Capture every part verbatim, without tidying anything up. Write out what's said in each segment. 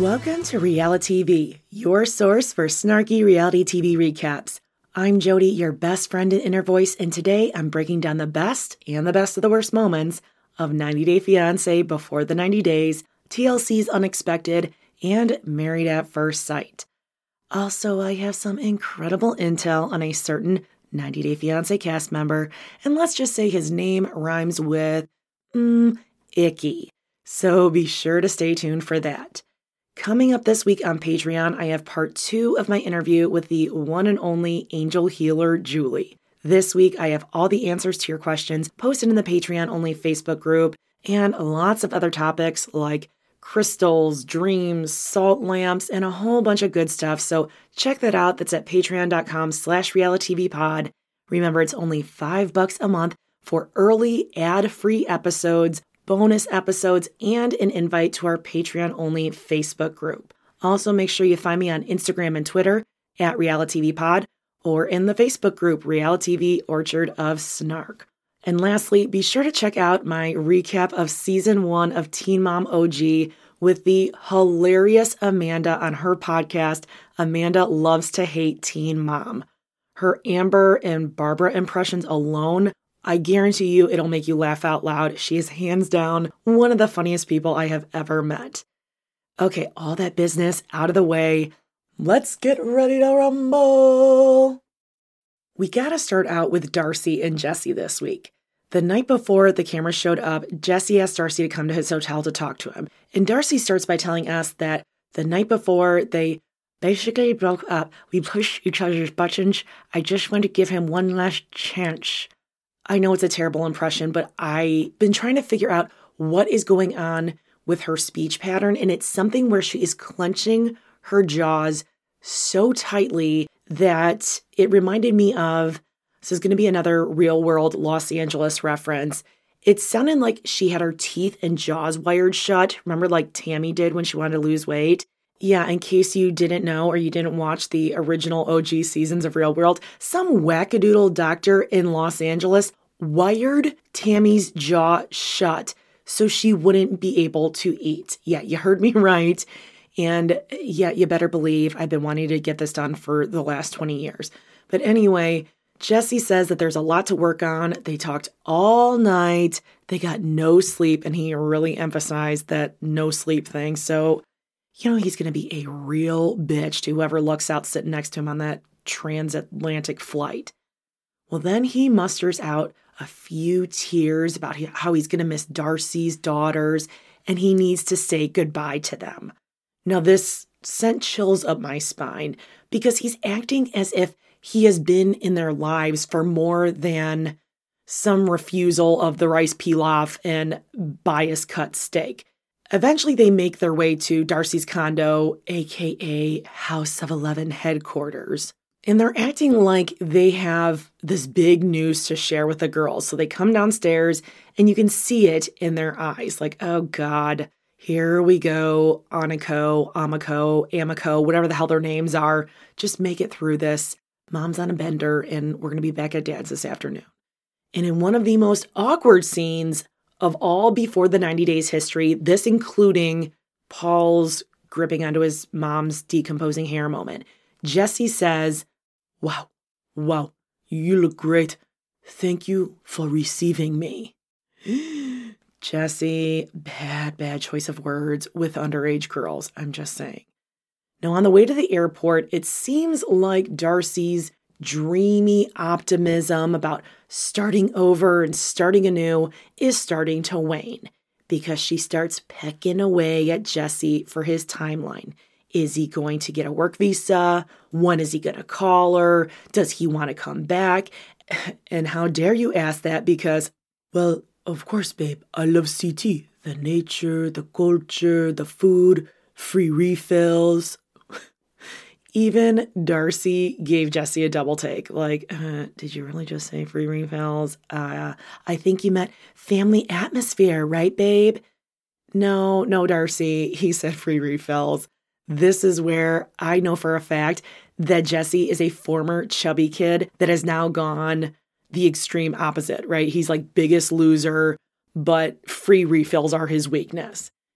Welcome to Reality T V, your source for snarky reality T V recaps. I'm Jody, your best friend and inner voice, and today I'm breaking down the best and the best of the worst moments of ninety day fiancé Before the ninety days, T L C's Unexpected, and Married at First Sight. Also, I have some incredible intel on a certain ninety day fiancé cast member, and let's just say his name rhymes with, mmm, icky. So be sure to stay tuned for that. Coming up this week on Patreon, I have part two of my interview with the one and only angel healer, Julie. This week, I have all the answers to your questions posted in the Patreon-only Facebook group and lots of other topics like crystals, dreams, salt lamps, and a whole bunch of good stuff. So check that out. That's at patreon.com slash realitytvpod. Remember, it's only five bucks a month for early ad-free episodes, bonus episodes, and an invite to our Patreon-only Facebook group. Also, make sure you find me on Instagram and Twitter at RealityTVPod or in the Facebook group Reality T V Orchard of Snark. And lastly, be sure to check out my recap of Season one of Teen Mom O G with the hilarious Amanda on her podcast, Amanda Loves to Hate Teen Mom. Her Amber and Barbara impressions alone, I guarantee you it'll make you laugh out loud. She is hands down one of the funniest people I have ever met. Okay, all that business out of the way. Let's get ready to rumble. We gotta start out with Darcy and Jesse this week. The night before the camera showed up, Jesse asked Darcy to come to his hotel to talk to him. And Darcy starts by telling us that the night before they basically broke up. We pushed each other's buttons. I just want to give him one last chance. I know it's a terrible impression, but I've been trying to figure out what is going on with her speech pattern, and it's something where she is clenching her jaws so tightly that it reminded me of, this is going to be another real-world Los Angeles reference. It sounded like she had her teeth and jaws wired shut. Remember like Tammy did when she wanted to lose weight? Yeah, in case you didn't know or you didn't watch the original O G seasons of Real World, some wackadoodle doctor in Los Angeles wired Tammy's jaw shut so she wouldn't be able to eat. Yeah, you heard me right. And yeah, you better believe I've been wanting to get this done for the last twenty years. But anyway, Jesse says that there's a lot to work on. They talked all night. They got no sleep, and he really emphasized that no sleep thing. So, you know, he's going to be a real bitch to whoever looks out sitting next to him on that transatlantic flight. Well, then he musters out a few tears about how he's going to miss Darcy's daughters, and he needs to say goodbye to them. Now, this sent chills up my spine because he's acting as if he has been in their lives for more than some refusal of the rice pilaf and bias cut steak. Eventually, they make their way to Darcy's condo, aka House of Eleven headquarters. And they're acting like they have this big news to share with the girls. So they come downstairs and you can see it in their eyes. Like, oh God, here we go. Aniko, Amiko, Amiko, whatever the hell their names are. Just make it through this. Mom's on a bender and we're going to be back at Dad's this afternoon. And in one of the most awkward scenes of all Before the ninety days history, this including Paul's gripping onto his mom's decomposing hair moment, Jesse says, Wow, wow, you look great. Thank you for receiving me. Jesse, bad, bad choice of words with underage girls, I'm just saying. Now, on the way to the airport, it seems like Darcy's dreamy optimism about starting over and starting anew is starting to wane because she starts pecking away at Jesse for his timeline. Is he going to get a work visa? When is he going to call her? Does he want to come back? And how dare you ask that because, well, of course, babe, I love C T. The nature, the culture, the food, free refills. Even Darcy gave Jesse a double take. Like, uh, did you really just say free refills? Uh, I think you meant family atmosphere, right, babe? No, no, Darcy. He said free refills. This is where I know for a fact that Jesse is a former chubby kid that has now gone the extreme opposite, right? He's like biggest loser, but free refills are his weakness.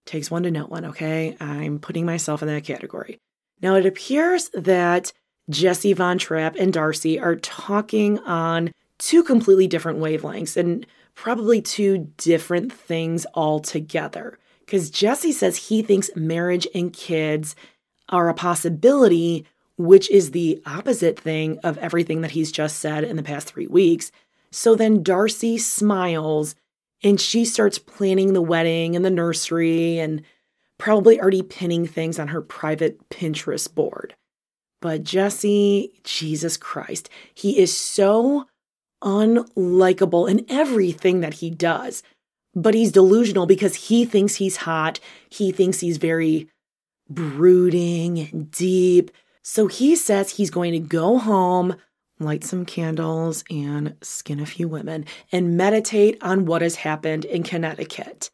Takes one to know one, okay? I'm putting myself in that category. Now, it appears that Jesse Von Trapp and Darcy are talking on two completely different wavelengths and probably two different things altogether. Because Jesse says he thinks marriage and kids are a possibility, which is the opposite thing of everything that he's just said in the past three weeks. So then Darcy smiles and she starts planning the wedding and the nursery and probably already pinning things on her private Pinterest board. But Jesse, Jesus Christ, he is so unlikable in everything that he does. But he's delusional because he thinks he's hot. He thinks he's very brooding and deep. So he says he's going to go home, light some candles, and skin a few women, and meditate on what has happened in Connecticut.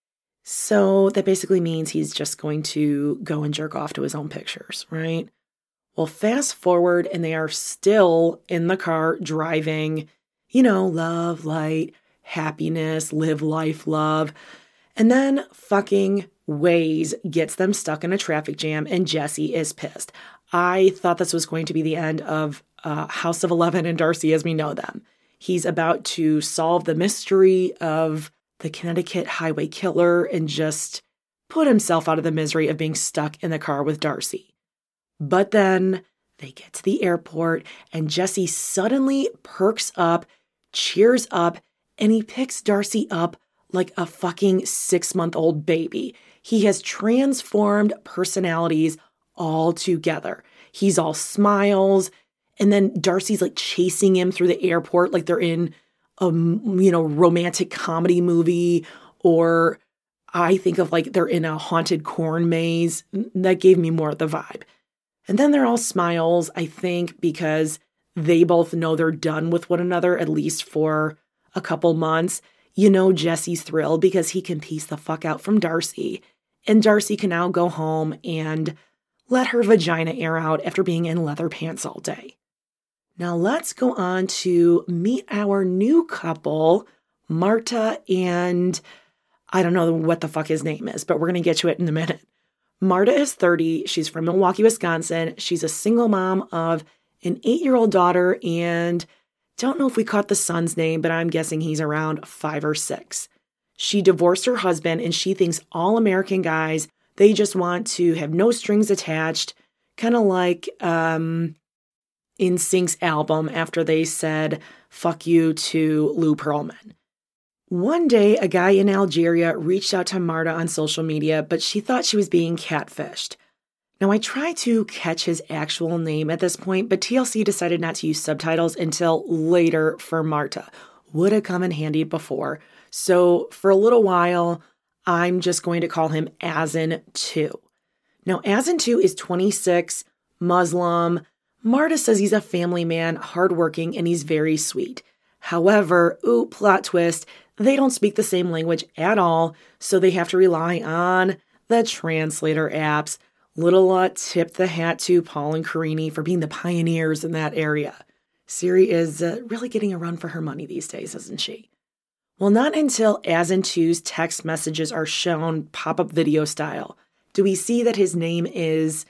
So that basically means he's just going to go and jerk off to his own pictures, right? Well, fast forward, and they are still in the car driving, you know, love, light, happiness, live life, love. And then fucking Waze gets them stuck in a traffic jam, and Jesse is pissed. I thought this was going to be the end of uh, House of Eleven and Darcy as we know them. He's about to solve the mystery of the Connecticut highway killer and just put himself out of the misery of being stuck in the car with Darcy. But then they get to the airport and Jesse suddenly perks up, cheers up, and he picks Darcy up like a fucking six-month-old baby. He has transformed personalities all together. He's all smiles, and then Darcy's like chasing him through the airport like they're in a, you know, romantic comedy movie, or I think of like they're in a haunted corn maze. That gave me more of the vibe. And then they're all smiles, I think, because they both know they're done with one another, at least for a couple months. You know, Jesse's thrilled because he can piece the fuck out from Darcy. And Darcy can now go home and let her vagina air out after being in leather pants all day. Now let's go on to meet our new couple, Marta and I don't know what the fuck his name is, but we're going to get to it in a minute. Marta is thirty. She's from Milwaukee, Wisconsin. She's a single mom of an eight-year-old daughter, and don't know if we caught the son's name, but I'm guessing he's around five or six. She divorced her husband, and she thinks all American guys, they just want to have no strings attached, kind of like um, N Sync's album after they said, fuck you to Lou Pearlman. One day, a guy in Algeria reached out to Marta on social media, but she thought she was being catfished. Now, I tried to catch his actual name at this point, but T L C decided not to use subtitles until later for Marta. Would have come in handy before. So for a little while, I'm just going to call him Azin two. Now, Azin two is twenty-six, Muslim. Marta says he's a family man, hardworking, and he's very sweet. However, ooh, plot twist, they don't speak the same language at all, so they have to rely on the translator apps. Little uh, tip the hat to Paul and Carini for being the pioneers in that area. Siri is uh, really getting a run for her money these days, isn't she? Well, not until Azin two's text messages are shown pop-up video style do we see that his name is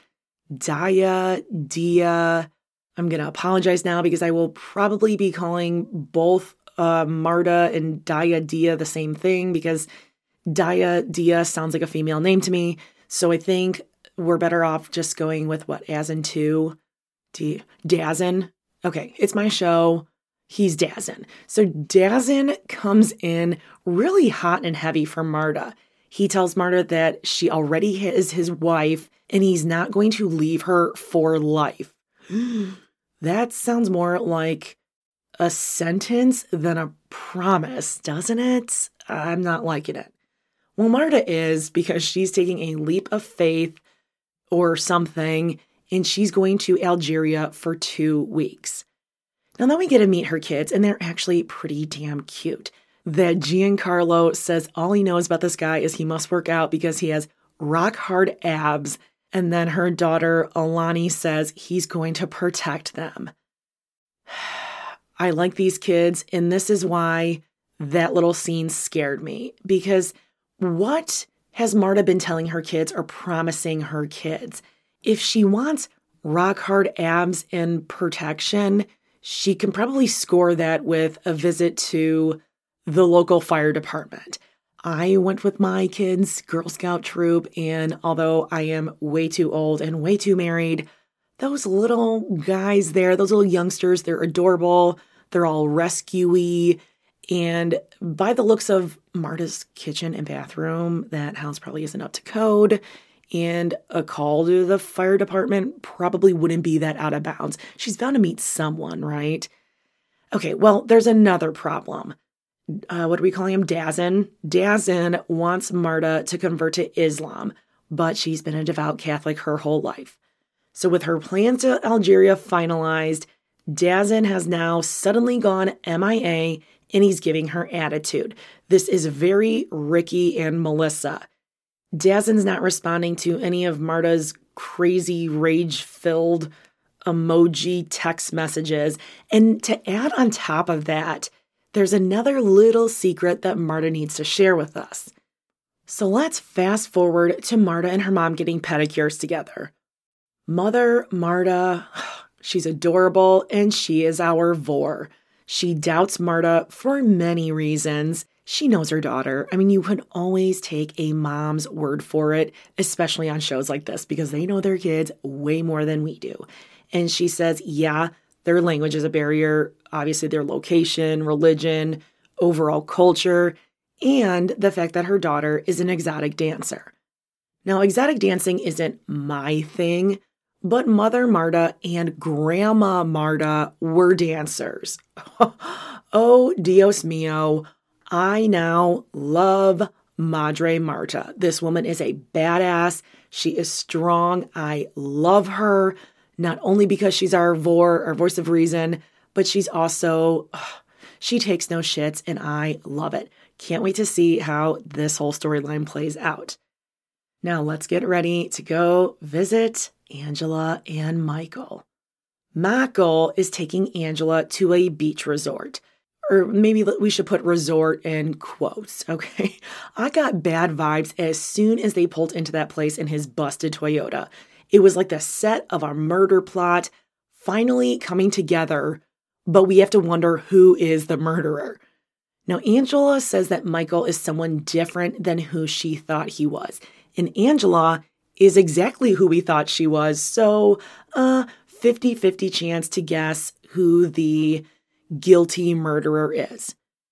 Daya Dia. I'm going to apologize now because I will probably be calling both uh, Marta and Daya Dia the same thing because Daya Dia sounds like a female name to me. So I think we're better off just going with what, Azin two? D- Dazin? Okay, it's my show. He's Dazin. So Dazin comes in really hot and heavy for Marta. He tells Marta that she already is his wife and he's not going to leave her for life. That sounds more like a sentence than a promise, doesn't it? I'm not liking it. Well, Marta is, because she's taking a leap of faith or something, and she's going to Algeria for two weeks. Now then we get to meet her kids, and they're actually pretty damn cute. That Giancarlo says all he knows about this guy is he must work out because he has rock-hard abs, and then her daughter, Alani, says he's going to protect them. I like these kids, and this is why that little scene scared me, because what has Marta been telling her kids or promising her kids? If she wants rock hard abs and protection, she can probably score that with a visit to the local fire department. I went with my kids' Girl Scout troop, and although I am way too old and way too married, those little guys there, those little youngsters, they're adorable. They're all rescue-y. And by the looks of Marta's kitchen and bathroom, that house probably isn't up to code. And a call to the fire department probably wouldn't be that out of bounds. She's bound to meet someone, right? Okay, well, there's another problem. Uh, what are we calling him? Dazin. Dazin wants Marta to convert to Islam, but she's been a devout Catholic her whole life. So with her plans to Algeria finalized, Dazin has now suddenly gone M I A, and he's giving her attitude. This is very Ricky and Melissa. Dazin's not responding to any of Marta's crazy, rage-filled emoji text messages. And to add on top of that, there's another little secret that Marta needs to share with us. So let's fast forward to Marta and her mom getting pedicures together. Mother Marta, she's adorable, and she is our vor. She doubts Marta for many reasons. She knows her daughter. I mean, you can always take a mom's word for it, especially on shows like this, because they know their kids way more than we do. And she says, yeah, their language is a barrier, obviously their location, religion, overall culture, and the fact that her daughter is an exotic dancer. Now, exotic dancing isn't my thing, but Mother Marta and Grandma Marta were dancers. Oh, Dios mío. I now love Madre Marta. This woman is a badass. She is strong. I love her, not only because she's our vor, our voice of reason, but she's also, ugh, she takes no shits, and I love it. Can't wait to see how this whole storyline plays out. Now let's get ready to go visit Angela and Michael. Michael is taking Angela to a beach resort. Or maybe we should put resort in quotes, okay? I got bad vibes as soon as they pulled into that place in his busted Toyota. It was like the set of a murder plot finally coming together, but we have to wonder who is the murderer. Now, Angela says that Michael is someone different than who she thought he was. And Angela is exactly who we thought she was. So, uh, fifty-fifty chance to guess who the guilty murderer is.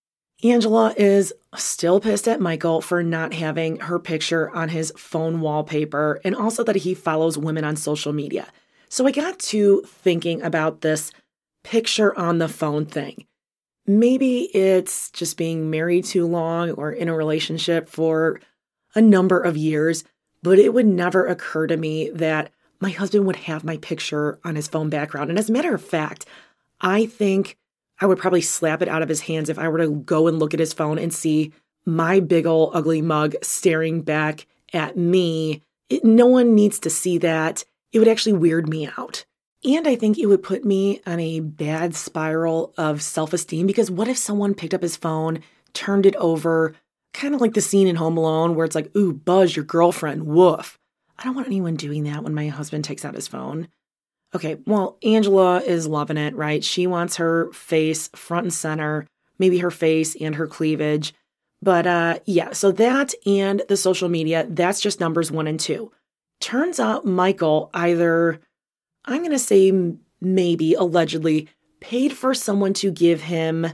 Angela is still pissed at Michael for not having her picture on his phone wallpaper, and also that he follows women on social media. So I got to thinking about this picture on the phone thing. Maybe it's just being married too long or in a relationship for a number of years, but it would never occur to me that my husband would have my picture on his phone background. And as a matter of fact, I think I would probably slap it out of his hands if I were to go and look at his phone and see my big ol' ugly mug staring back at me. It, no one needs to see that. It would actually weird me out. And I think it would put me on a bad spiral of self-esteem, because what if someone picked up his phone, turned it over, kind of like the scene in Home Alone where it's like, ooh, Buzz, your girlfriend, woof. I don't want anyone doing that when my husband takes out his phone. Okay, well, Angela is loving it, right? She wants her face front and center, maybe her face and her cleavage. But uh, yeah, so that and the social media, that's just numbers one and two. Turns out Michael either, I'm going to say maybe, allegedly, paid for someone to give him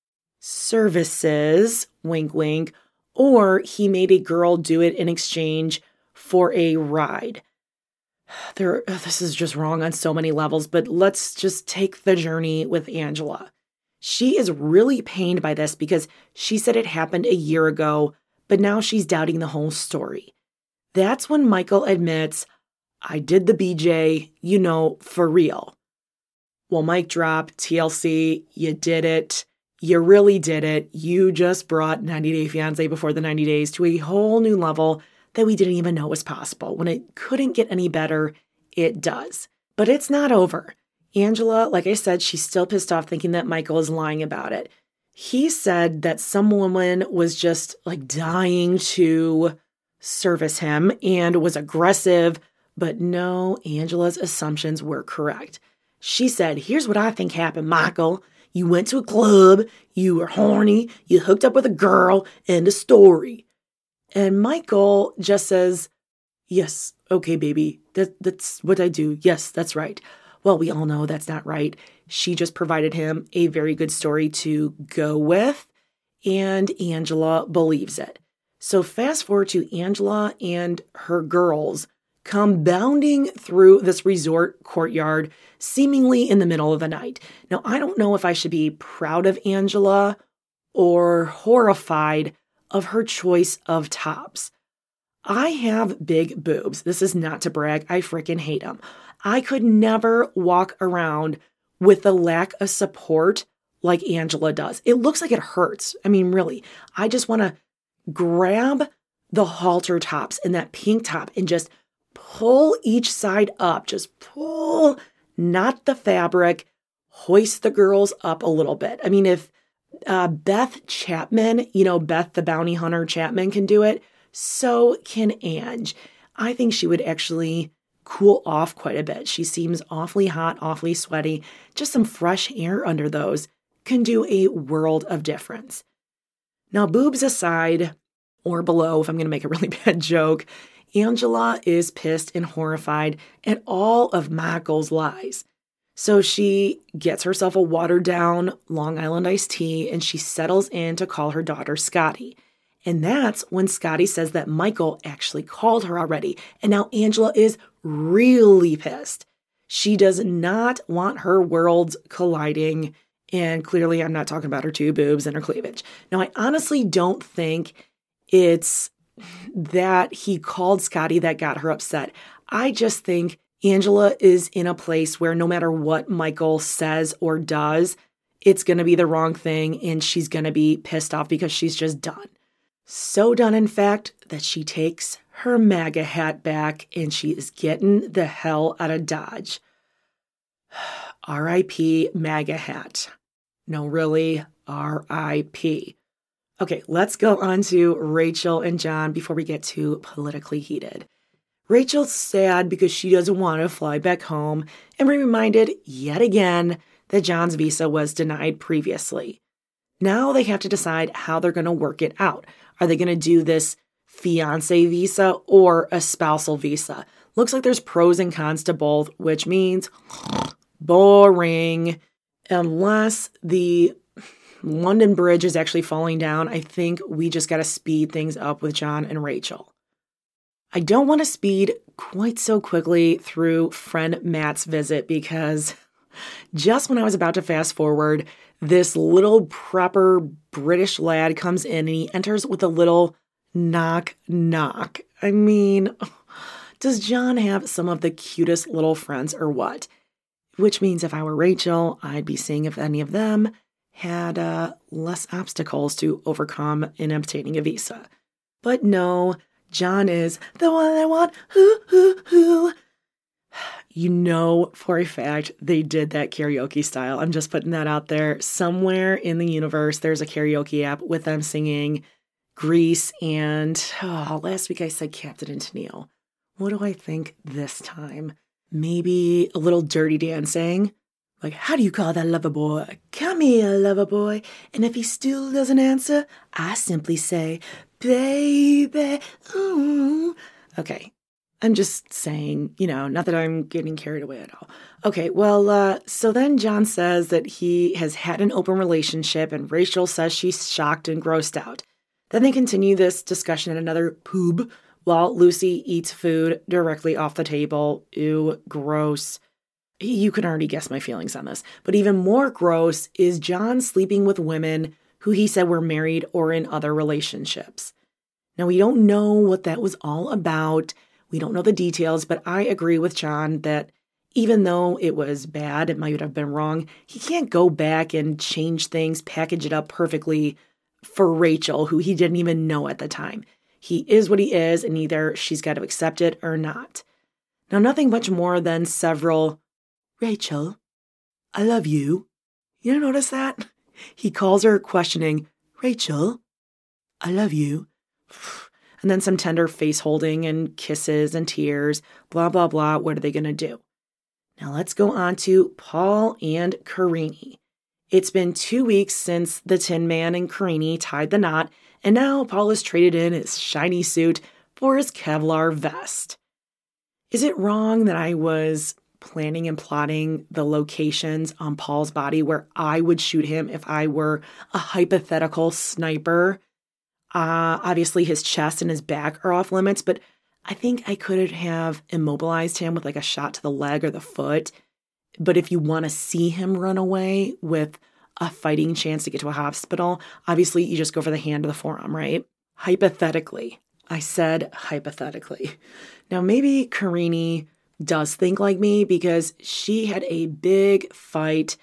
services, wink, wink, or he made a girl do it in exchange for a ride. There, this is just wrong on so many levels, but let's just take the journey with Angela. She is really pained by this because she said it happened a year ago, but now she's doubting the whole story. That's when Michael admits, I did the B J, you know, for real. Well, mic drop, T L C, you did it. You really did it. You just brought ninety Day Fiancé Before the ninety days to a whole new level that we didn't even know was possible. When it couldn't get any better, it does. But it's not over. Angela, like I said, she's still pissed off thinking that Michael is lying about it. He said that some woman was just like dying to service him and was aggressive. But no, Angela's assumptions were correct. She said, here's what I think happened, Michael. You went to a club, you were horny, you hooked up with a girl, end of story. And Michael just says, yes, okay, baby, that, that's what I do. Yes, that's right. Well, we all know that's not right. She just provided him a very good story to go with, and Angela believes it. So fast forward to Angela and her girls come bounding through this resort courtyard, seemingly in the middle of the night. Now, I don't know if I should be proud of Angela or horrified of her choice of tops. I have big boobs. This is not to brag. I freaking hate them. I could never walk around with the lack of support like Angela does. It looks like it hurts. I mean, really, I just want to grab the halter tops and that pink top and just pull each side up. Just pull, not the fabric, hoist the girls up a little bit. I mean, if uh, Beth Chapman, you know, Beth the bounty hunter Chapman can do it, so can Ange. I think she would actually cool off quite a bit. She seems awfully hot, awfully sweaty. Just some fresh air under those can do a world of difference. Now, boobs aside, or below, if I'm going to make a really bad joke, Angela is pissed and horrified at all of Michael's lies. So she gets herself a watered-down Long Island iced tea, and she settles in to call her daughter Scotty. And that's when Scotty says that Michael actually called her already. And now Angela is really pissed. She does not want her worlds colliding. And clearly I'm not talking about her two boobs and her cleavage. Now, I honestly don't think it's that he called Scotty that got her upset. I just think Angela is in a place where no matter what Michael says or does, it's going to be the wrong thing and she's going to be pissed off because she's just done. So done, in fact, that she takes her MAGA hat back and she is getting the hell out of Dodge. R I P MAGA hat. No, really, R I P Okay, let's go on to Rachel and John before we get too politically heated. Rachel's sad because she doesn't want to fly back home and be reminded yet again that John's visa was denied previously. Now they have to decide how they're going to work it out. Are they going to do this fiancé visa or a spousal visa? Looks like there's pros and cons to both, which means boring. Unless the London Bridge is actually falling down, I think we just got to speed things up with John and Rachel. I don't want to speed quite so quickly through friend Matt's visit because just when I was about to fast forward, this little proper British lad comes in and he enters with a little knock, knock. I mean, does John have some of the cutest little friends or what? Which means if I were Rachel, I'd be seeing if any of them had uh, less obstacles to overcome in obtaining a visa. But no, John is the one I want. Hoo, hoo, hoo. You know for a fact they did that karaoke style. I'm just putting that out there. Somewhere in the universe, there's a karaoke app with them singing Grease and oh, last week I said Captain and Tennille. What do I think this time? Maybe a little Dirty Dancing. Like, how do you call that lover boy? Come here, lover boy. And if he still doesn't answer, I simply say, baby, ooh. Okay. I'm just saying, you know, not that I'm getting carried away at all. Okay, well, uh, so then John says that he has had an open relationship and Rachel says she's shocked and grossed out. Then they continue this discussion at another pub while Lucy eats food directly off the table. Ew, gross. You can already guess my feelings on this. But even more gross is John sleeping with women who he said were married or in other relationships. Now, we don't know what that was all about. We don't know the details, but I agree with John that even though it was bad, it might have been wrong, he can't go back and change things, package it up perfectly for Rachel, who he didn't even know at the time. He is what he is, and either she's got to accept it or not. Now, nothing much more than several, Rachel, I love you. You don't notice that? He calls her questioning, Rachel, I love you. and then some tender face holding and kisses and tears, blah, blah, blah. What are they going to do? Now let's go on to Paul and Karine. It's been two weeks since the Tin Man and Karine tied the knot, and now Paul has traded in his shiny suit for his Kevlar vest. Is it wrong that I was planning and plotting the locations on Paul's body where I would shoot him if I were a hypothetical sniper? Uh, obviously, his chest and his back are off limits, but I think I could have immobilized him with like a shot to the leg or the foot. But if you want to see him run away with a fighting chance to get to a hospital, obviously you just go for the hand or the forearm, right? Hypothetically. I said hypothetically. Now, maybe Karine does think like me because she had a big fight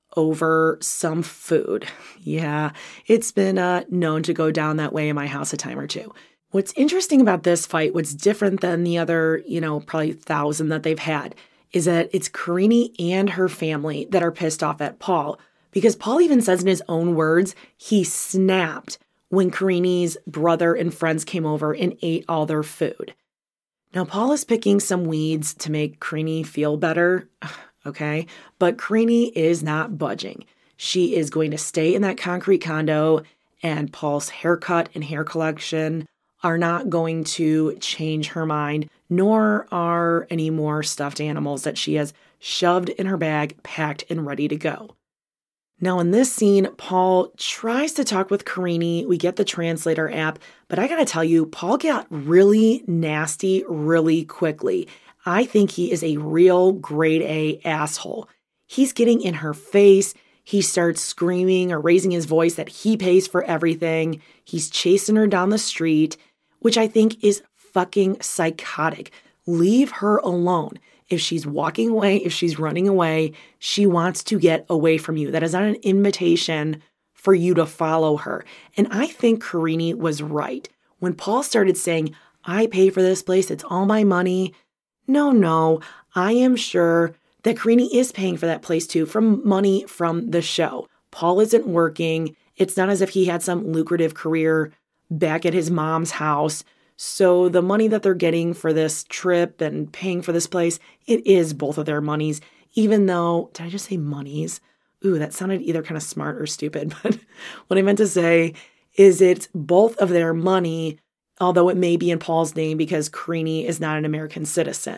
over some food. Yeah, it's been uh, known to go down that way in my house a time or two. What's interesting about this fight, what's different than the other, you know, probably thousand that they've had, is that it's Karine and her family that are pissed off at Paul. Because Paul even says in his own words, he snapped when Karine's brother and friends came over and ate all their food. Now, Paul is picking some weeds to make Karine feel better, okay? But Karine is not budging. She is going to stay in that concrete condo, and Paul's haircut and hair collection are not going to change her mind, nor are any more stuffed animals that she has shoved in her bag, packed and ready to go. Now, in this scene, Paul tries to talk with Karine. We get the translator app, but I gotta tell you, Paul got really nasty really quickly. I think he is a real grade A asshole. He's getting in her face. He starts screaming or raising his voice that he pays for everything. He's chasing her down the street, which I think is fucking psychotic. Leave her alone. If she's walking away, if she's running away, she wants to get away from you. That is not an invitation for you to follow her. And I think Karine was right. When Paul started saying, I pay for this place, it's all my money. No, no, I am sure that Karine is paying for that place too from money from the show. Paul isn't working. It's not as if he had some lucrative career back at his mom's house. So the money that they're getting for this trip and paying for this place, it is both of their monies, even though, did I just say monies? Ooh, that sounded either kind of smart or stupid. But what I meant to say is it's both of their money, although it may be in Paul's name because Karine is not an American citizen.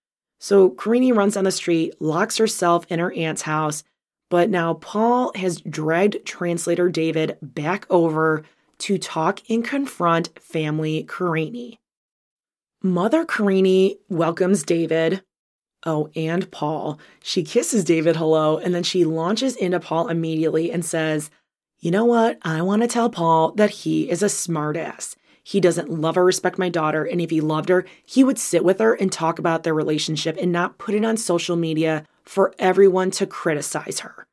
So Karine runs down the street, locks herself in her aunt's house, but now Paul has dragged translator David back over to talk and confront family Karine. Mother Karine welcomes David, oh, and Paul. She kisses David hello, and then she launches into Paul immediately and says, you know what? I want to tell Paul that he is a smartass. He doesn't love or respect my daughter, and if he loved her, he would sit with her and talk about their relationship and not put it on social media for everyone to criticize her.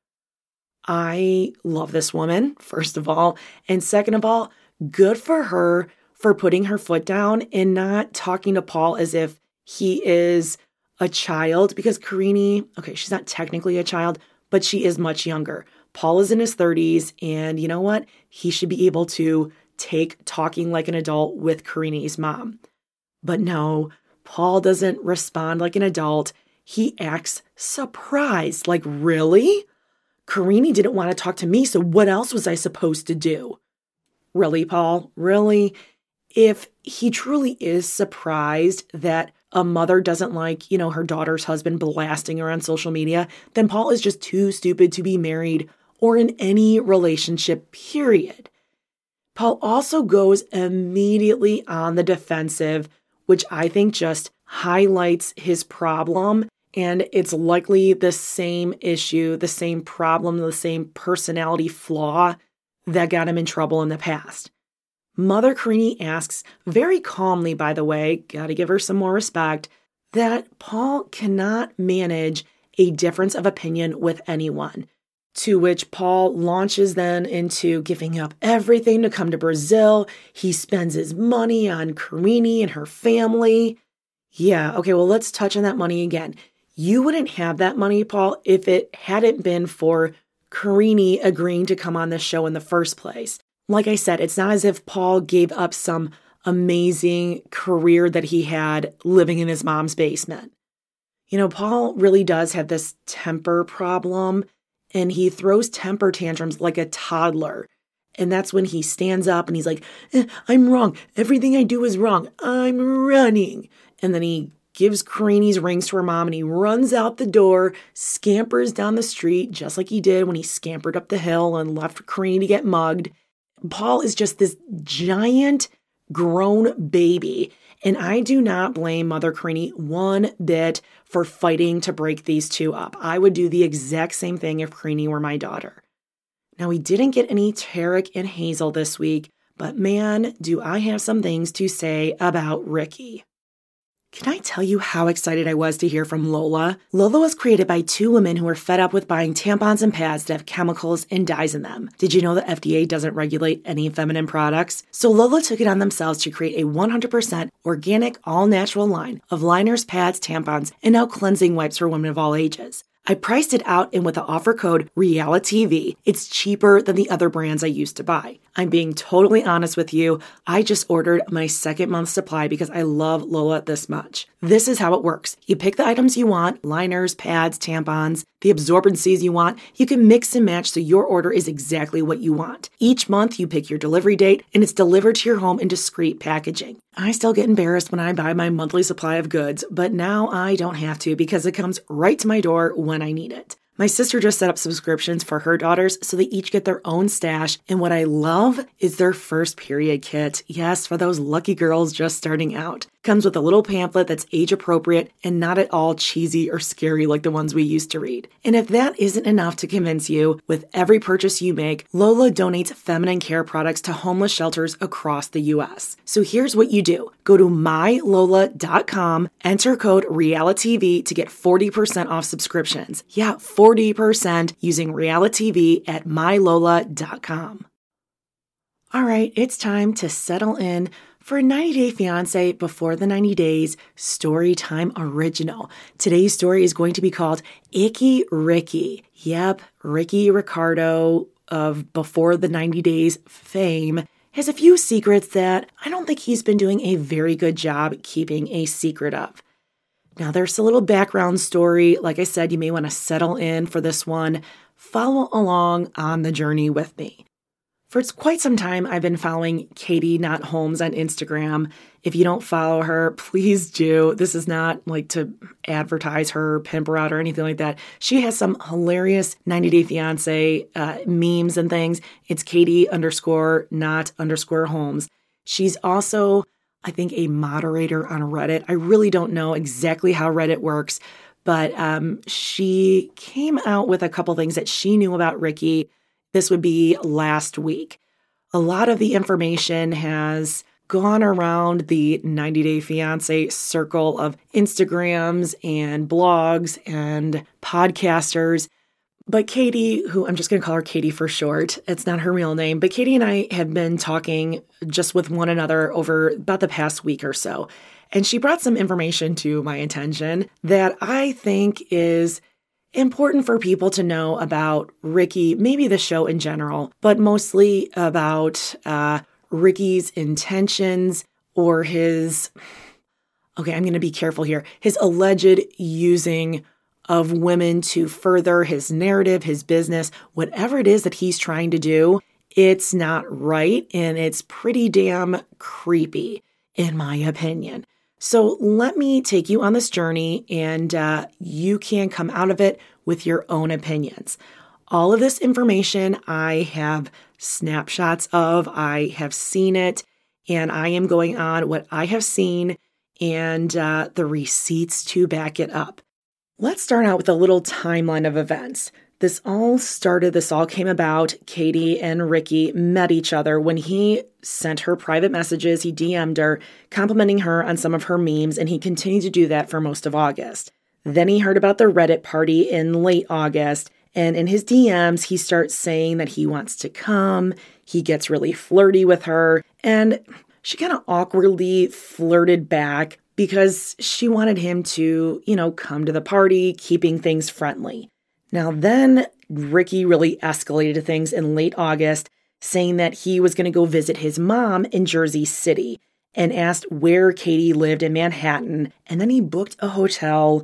I love this woman, first of all. And second of all, good for her for putting her foot down and not talking to Paul as if he is a child. Because Karine, okay, she's not technically a child, but she is much younger. Paul is in his thirties, and you know what? He should be able to take talking like an adult with Karine's mom. But no, Paul doesn't respond like an adult. He acts surprised, like, really? Karine didn't want to talk to me, so what else was I supposed to do? Really, Paul? Really? If he truly is surprised that a mother doesn't like, you know, her daughter's husband blasting her on social media, then Paul is just too stupid to be married or in any relationship, period. Paul also goes immediately on the defensive, which I think just highlights his problem. And it's likely the same issue, the same problem, the same personality flaw that got him in trouble in the past. Mother Karine asks, very calmly, by the way, gotta give her some more respect, that Paul cannot manage a difference of opinion with anyone. To which Paul launches then into giving up everything to come to Brazil. He spends his money on Karine and her family. Yeah, okay, well, let's touch on that money again. You wouldn't have that money, Paul, if it hadn't been for Karine agreeing to come on this show in the first place. Like I said, it's not as if Paul gave up some amazing career that he had living in his mom's basement. You know, Paul really does have this temper problem, and he throws temper tantrums like a toddler. And that's when he stands up and he's like, eh, I'm wrong. Everything I do is wrong. I'm running. And then he gives Karini's rings to her mom and he runs out the door, scampers down the street, just like he did when he scampered up the hill and left Karini to get mugged. Paul is just this giant grown baby. And I do not blame Mother Karini one bit for fighting to break these two up. I would do the exact same thing if Karini were my daughter. Now, we didn't get any Tarek and Hazel this week, but man, do I have some things to say about Ricky. Can I tell you how excited I was to hear from Lola? Lola was created by two women who were fed up with buying tampons and pads that have chemicals and dyes in them. Did you know the F D A doesn't regulate any feminine products? So Lola took it on themselves to create a one hundred percent organic, all-natural line of liners, pads, tampons, and now cleansing wipes for women of all ages. I priced it out, and with the offer code REALITV, it's cheaper than the other brands I used to buy. I'm being totally honest with you. I just ordered my second month's supply because I love Lola this much. This is how it works. You pick the items you want, liners, pads, tampons, the absorbencies you want. You can mix and match so your order is exactly what you want. Each month, you pick your delivery date, and it's delivered to your home in discreet packaging. I still get embarrassed when I buy my monthly supply of goods, but now I don't have to because it comes right to my door when I need it. My sister just set up subscriptions for her daughters so they each get their own stash, and what I love is their first period kit. Yes, for those lucky girls just starting out. Comes with a little pamphlet that's age appropriate and not at all cheesy or scary like the ones we used to read. And if that isn't enough to convince you, with every purchase you make, Lola donates feminine care products to homeless shelters across the U S. So here's what you do. Go to my lola dot com, enter code REALITV to get forty percent off subscriptions. Yeah, forty percent using REALITV at my lola dot com. All right, it's time to settle in for ninety Day Fiancé Before the ninety Days Storytime Original. Today's story is going to be called Icky Ricky. Yep, Ricky Ricardo of Before the ninety Days fame has a few secrets that I don't think he's been doing a very good job keeping a secret of. Now, there's a little background story. Like I said, you may want to settle in for this one. Follow along on the journey with me. For quite some time, I've been following Katie Not Holmes on Instagram. If you don't follow her, please do. This is not like to advertise her, pimp her out, or anything like that. She has some hilarious ninety Day Fiancé uh, memes and things. It's Katie underscore not underscore Holmes. She's also, I think, a moderator on Reddit. I really don't know exactly how Reddit works, but um, she came out with a couple things that she knew about Ricky. This would be last week. A lot of the information has gone around the ninety Day Fiancé circle of Instagrams and blogs and podcasters. But Katie, who I'm just going to call her Katie for short, it's not her real name, but Katie and I have been talking just with one another over about the past week or so. And she brought some information to my attention that I think is important for people to know about Ricky, maybe the show in general, but mostly about uh, Ricky's intentions or his, okay, I'm going to be careful here, his alleged using of women to further his narrative, his business, whatever it is that he's trying to do. It's not right, and it's pretty damn creepy, in my opinion. So let me take you on this journey, and uh, you can come out of it with your own opinions. All of this information I have snapshots of, I have seen it, and I am going on what I have seen and uh, the receipts to back it up. Let's start out with a little timeline of events. This all started, this all came about. Katie and Ricky met each other when he sent her private messages. He D M'd her, complimenting her on some of her memes, and he continued to do that for most of August. Then he heard about the Reddit party in late August, and in his D Ms, he starts saying that he wants to come. He gets really flirty with her, and she kind of awkwardly flirted back because she wanted him to, you know, come to the party, keeping things friendly. Now then, Ricky really escalated things in late August, saying that he was going to go visit his mom in Jersey City. and asked where Katie lived in Manhattan. And then he booked a hotel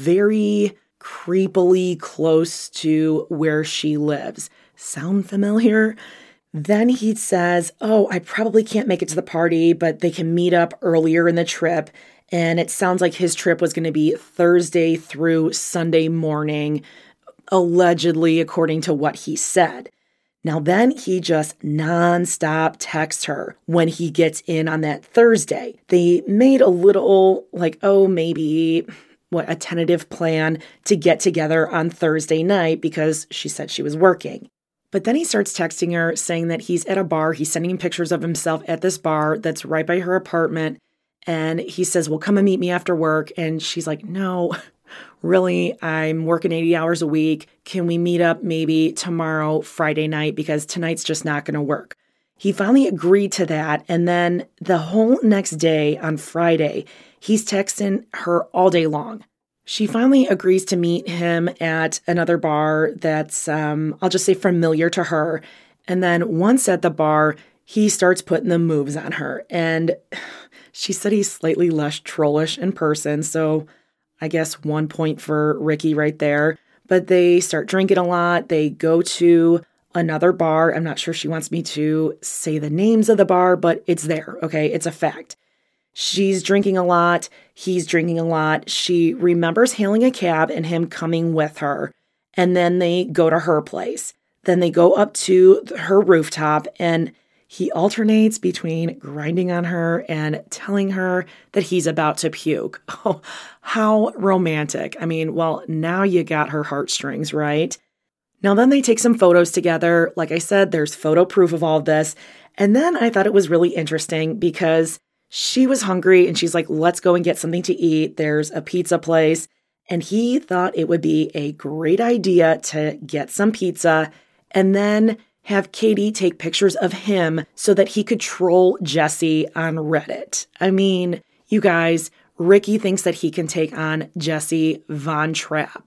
very creepily close to where she lives. Sound familiar? Then he says, oh, I probably can't make it to the party, but they can meet up earlier in the trip. And it sounds like his trip was going to be Thursday through Sunday morning, allegedly, according to what he said. Now then he just nonstop texts her when he gets in on that Thursday. They made a little, like, oh, maybe, what, a tentative plan to get together on Thursday night because she said she was working. But then he starts texting her saying that he's at a bar. He's sending pictures of himself at this bar that's right by her apartment. And he says, well, come and meet me after work. And she's like, no, really, I'm working eighty hours a week. Can we meet up maybe tomorrow, Friday night? Because tonight's just not going to work. He finally agreed to that. And then the whole next day on Friday, he's texting her all day long. She finally agrees to meet him at another bar that's, um, I'll just say, familiar to her. And then once at the bar, he starts putting the moves on her. And she said he's slightly less trollish in person. So I guess one point for Ricky right there. But they start drinking a lot. They go to another bar. I'm not sure she wants me to say the names of the bar, but it's there. Okay, it's a fact. She's drinking a lot. He's drinking a lot. She remembers hailing a cab and him coming with her. And then they go to her place. Then they go up to her rooftop and he alternates between grinding on her and telling her that he's about to puke. Oh, how romantic. I mean, well, now you got her heartstrings, right? Now then they take some photos together. Like I said, there's photo proof of all of this. And then I thought it was really interesting because she was hungry and she's like, let's go and get something to eat. There's a pizza place. And he thought it would be a great idea to get some pizza and then have Katie take pictures of him so that he could troll Jesse on Reddit. I mean, you guys, Ricky thinks that he can take on Jesse Von Trapp.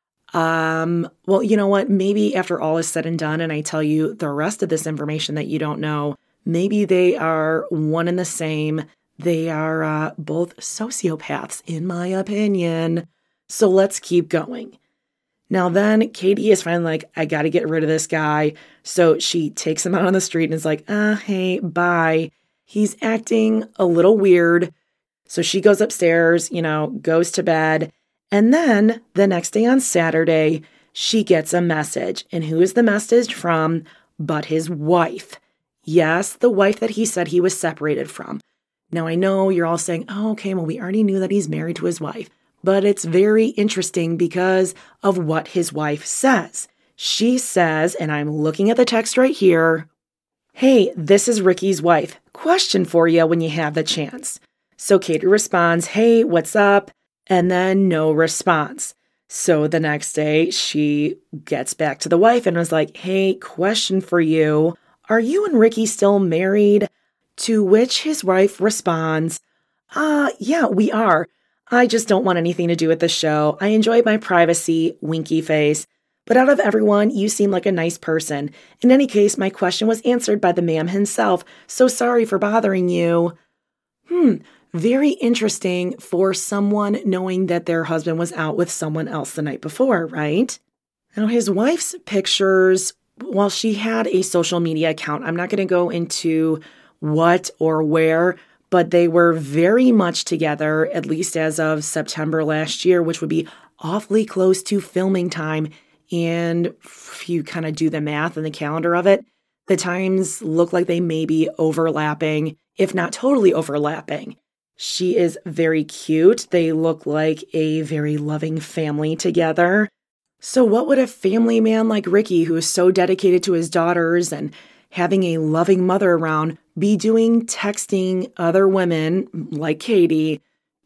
Um, well, you know what? Maybe after all is said and done and I tell you the rest of this information that you don't know, maybe they are one and the same. They are uh, both sociopaths, in my opinion. So let's keep going. Now then, Katie is finally like, I got to get rid of this guy. So she takes him out on the street and is like, uh, hey, bye. He's acting a little weird. So she goes upstairs, you know, goes to bed. And then the next day on Saturday, she gets a message. And who is the message from but his wife? Yes, the wife that he said he was separated from. Now, I know you're all saying, oh, okay, well, we already knew that he's married to his wife. But it's very interesting because of what his wife says. She says, and I'm looking at the text right here, hey, this is Ricky's wife. Question for you when you have the chance. So Katie responds, hey, what's up? And then no response. So the next day she gets back to the wife and was like, hey, question for you. Are you and Ricky still married? To which his wife responds, uh, yeah, we are. I just don't want anything to do with the show. I enjoy my privacy, winky face. But out of everyone, you seem like a nice person. In any case, my question was answered by the man himself. So sorry for bothering you. Hmm, very interesting for someone knowing that their husband was out with someone else the night before, right? Now, his wife's pictures, while she had a social media account, I'm not going to go into what or where, but they were very much together, at least as of September last year, which would be awfully close to filming time. And if you kind of do the math and the calendar of it, the times look like they may be overlapping, if not totally overlapping. She is very cute. They look like a very loving family together. So what would a family man like Ricky, who is so dedicated to his daughters and having a loving mother around, be doing texting other women like Katie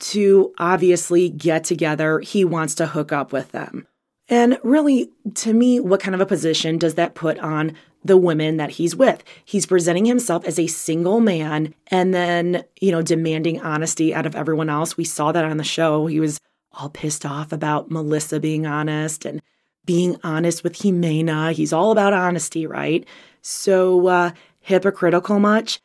to obviously get together? He wants to hook up with them. And really, to me, what kind of a position does that put on the women that he's with? He's presenting himself as a single man and then, you know, demanding honesty out of everyone else. We saw that on the show. He was all pissed off about Melissa being honest and being honest with Jimena. He's all about honesty, right? So uh, hypocritical much?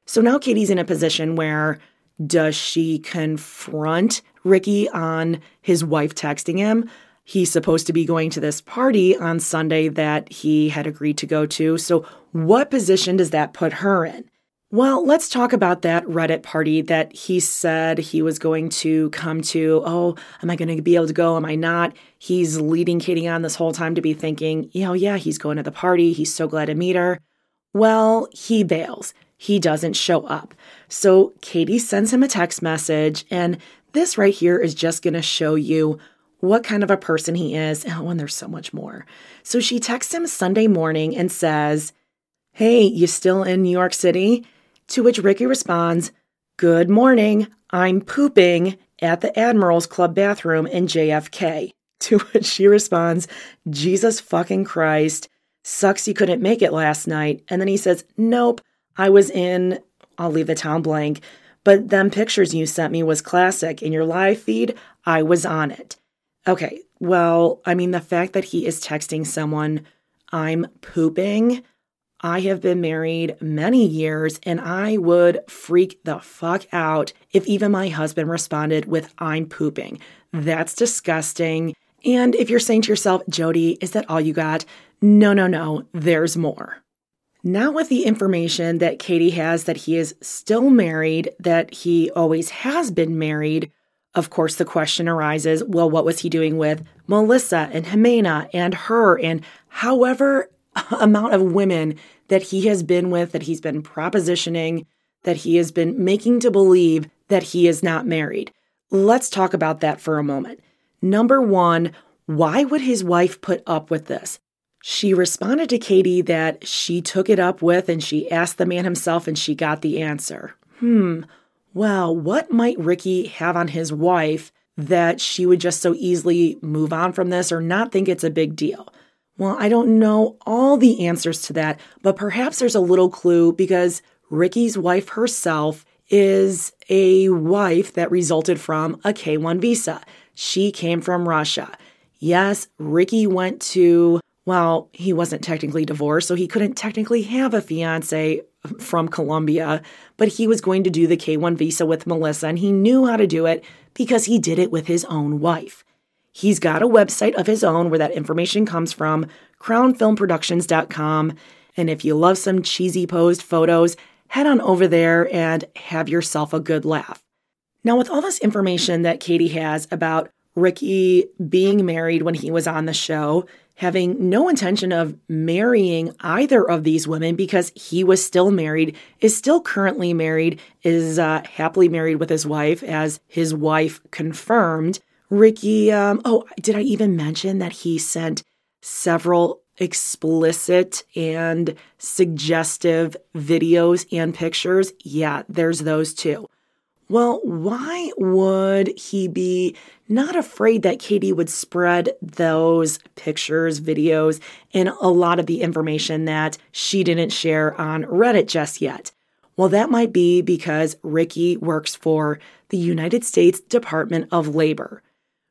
So now Katie's in a position where, does she confront Ricky on his wife texting him? He's supposed to be going to this party on Sunday that he had agreed to go to. So what position does that put her in? Well, let's talk about that Reddit party that he said he was going to come to. Oh, am I going to be able to go? Am I not? He's leading Katie on this whole time to be thinking, you know, yeah, he's going to the party. He's so glad to meet her. Well, he bails. He doesn't show up. So Katie sends him a text message, and this right here is just going to show you what kind of a person he is. Oh, and there's so much more. So she texts him Sunday morning and says, hey, you still in New York City? To which Ricky responds, good morning, I'm pooping at the Admiral's Club bathroom in J F K. To which she responds, Jesus fucking Christ, sucks you couldn't make it last night. And then he says, nope, I was in, I'll leave the town blank, but them pictures you sent me was classic. In your live feed, I was on it. Okay, well, I mean, the fact that he is texting someone, I'm pooping, I have been married many years, and I would freak the fuck out if even my husband responded with, I'm pooping. That's disgusting. And if you're saying to yourself, Jody, is that all you got? No, no, no, there's more. Now with the information that Katie has that he is still married, that he always has been married, of course the question arises, well, what was he doing with Melissa and Jimena and her and however amount of women that he has been with, that he's been propositioning, that he has been making to believe that he is not married. Let's talk about that for a moment. Number one, why would his wife put up with this? She responded to Katie that she took it up with and she asked the man himself and she got the answer. Hmm, well, what might Ricky have on his wife that she would just so easily move on from this or not think it's a big deal? Well, I don't know all the answers to that, but perhaps there's a little clue because Ricky's wife herself is a wife that resulted from a K one visa. She came from Russia. Yes, Ricky went to, well, he wasn't technically divorced, so he couldn't technically have a fiance from Colombia, but he was going to do the K one visa with Melissa, and he knew how to do it because he did it with his own wife. He's got a website of his own where that information comes from, crown film productions dot com. And if you love some cheesy posed photos, head on over there and have yourself a good laugh. Now, with all this information that Katie has about Ricky being married when he was on the show, having no intention of marrying either of these women because he was still married, is still currently married, is uh, happily married with his wife, as his wife confirmed. Ricky, um, oh, did I even mention that he sent several explicit and suggestive videos and pictures? Yeah, there's those too. Well, why would he be not afraid that Katie would spread those pictures, videos, and a lot of the information that she didn't share on Reddit just yet? Well, that might be because Ricky works for the United States Department of Labor.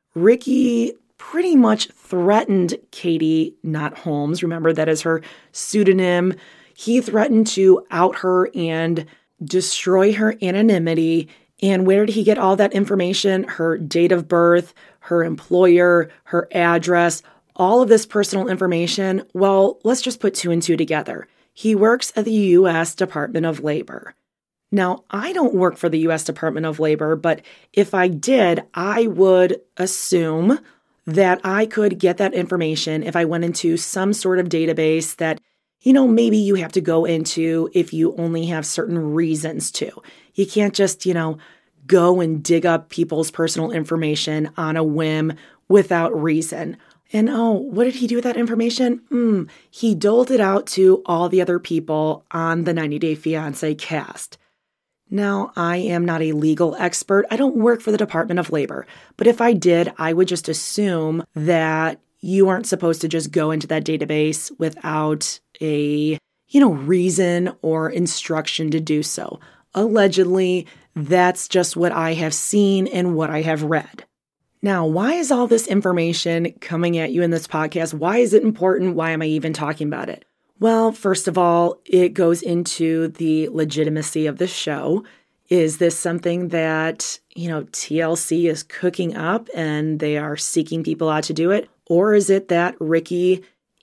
Ricky pretty much threatened Katie, not Holmes. Remember, that is her pseudonym. He threatened to out her and destroy her anonymity. And where did he get all that information? Her date of birth, her employer, her address, all of this personal information. Well, let's just put two and two together. He works at the U S Department of Labor. Now, I don't work for the U S Department of Labor, but if I did, I would assume that I could get that information if I went into some sort of database that, you know, maybe you have to go into if you only have certain reasons to. You can't just, you know, go and dig up people's personal information on a whim without reason. And oh, what did he do with that information? Hmm, he doled it out to all the other people on the ninety day fiancé cast. Now, I am not a legal expert. I don't work for the Department of Labor. But if I did, I would just assume that you aren't supposed to just go into that database without a, you know, reason or instruction to do so. Allegedly, that's just what I have seen and what I have read. Now, why is all this information coming at you in this podcast? Why is it important? Why am I even talking about it? Well, first of all, it goes into the legitimacy of the show. Is this something that, you know, T L C is cooking up and they are seeking people out to do it? Or is it that Ricky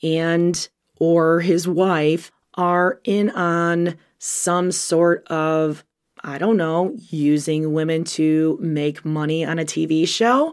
and or his wife are in on some sort of, I don't know, using women to make money on a T V show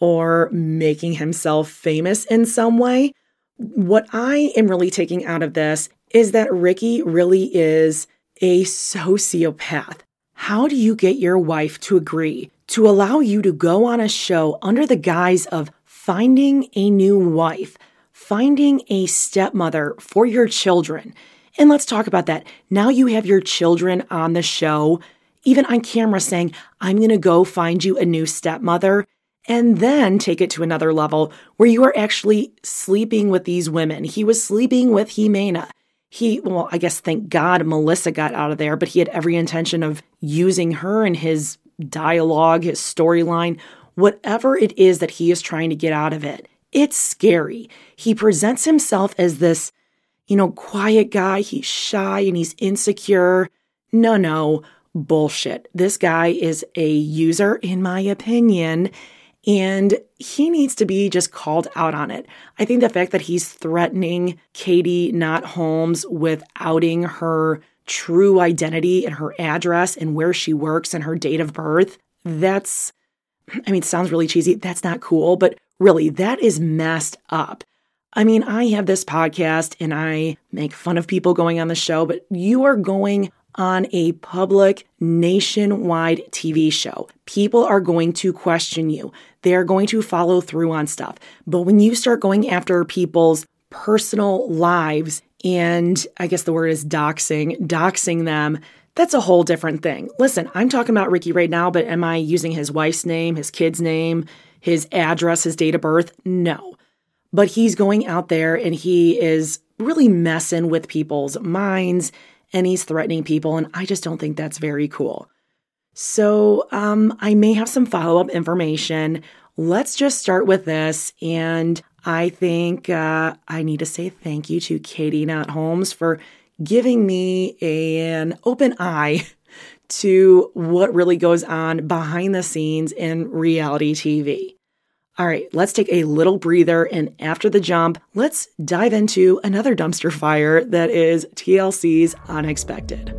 or making himself famous in some way? What I am really taking out of this is that Ricky really is a sociopath. How do you get your wife to agree to allow you to go on a show under the guise of finding a new wife, finding a stepmother for your children? And let's talk about that. Now you have your children on the show, even on camera saying, I'm going to go find you a new stepmother, and then take it to another level where you are actually sleeping with these women. He was sleeping with Jimena. He, well, I guess thank God Melissa got out of there, but he had every intention of using her in his dialogue, his storyline, whatever it is that he is trying to get out of it. It's scary. He presents himself as this, you know, quiet guy. He's shy and he's insecure. No, no, bullshit. This guy is a user, in my opinion, and he needs to be just called out on it. I think the fact that he's threatening Katie Knott Holmes with outing her true identity and her address and where she works and her date of birth, that's, I mean, it sounds really cheesy. That's not cool, but really, that is messed up. I mean, I have this podcast and I make fun of people going on the show, but you are going on a public nationwide T V show. People are going to question you. They're going to follow through on stuff. But when you start going after people's personal lives, and I guess the word is doxing, doxing them, that's a whole different thing. Listen, I'm talking about Ricky right now, but am I using his wife's name, his kid's name, his address, his date of birth? No. But he's going out there and he is really messing with people's minds and he's threatening people. And I just don't think that's very cool. So um, I may have some follow-up information. Let's just start with this. And I think uh, I need to say thank you to Katie Knott Holmes for giving me a, an open eye to what really goes on behind the scenes in reality T V. All right, let's take a little breather, and after the jump, let's dive into another dumpster fire that is T L C's Unexpected.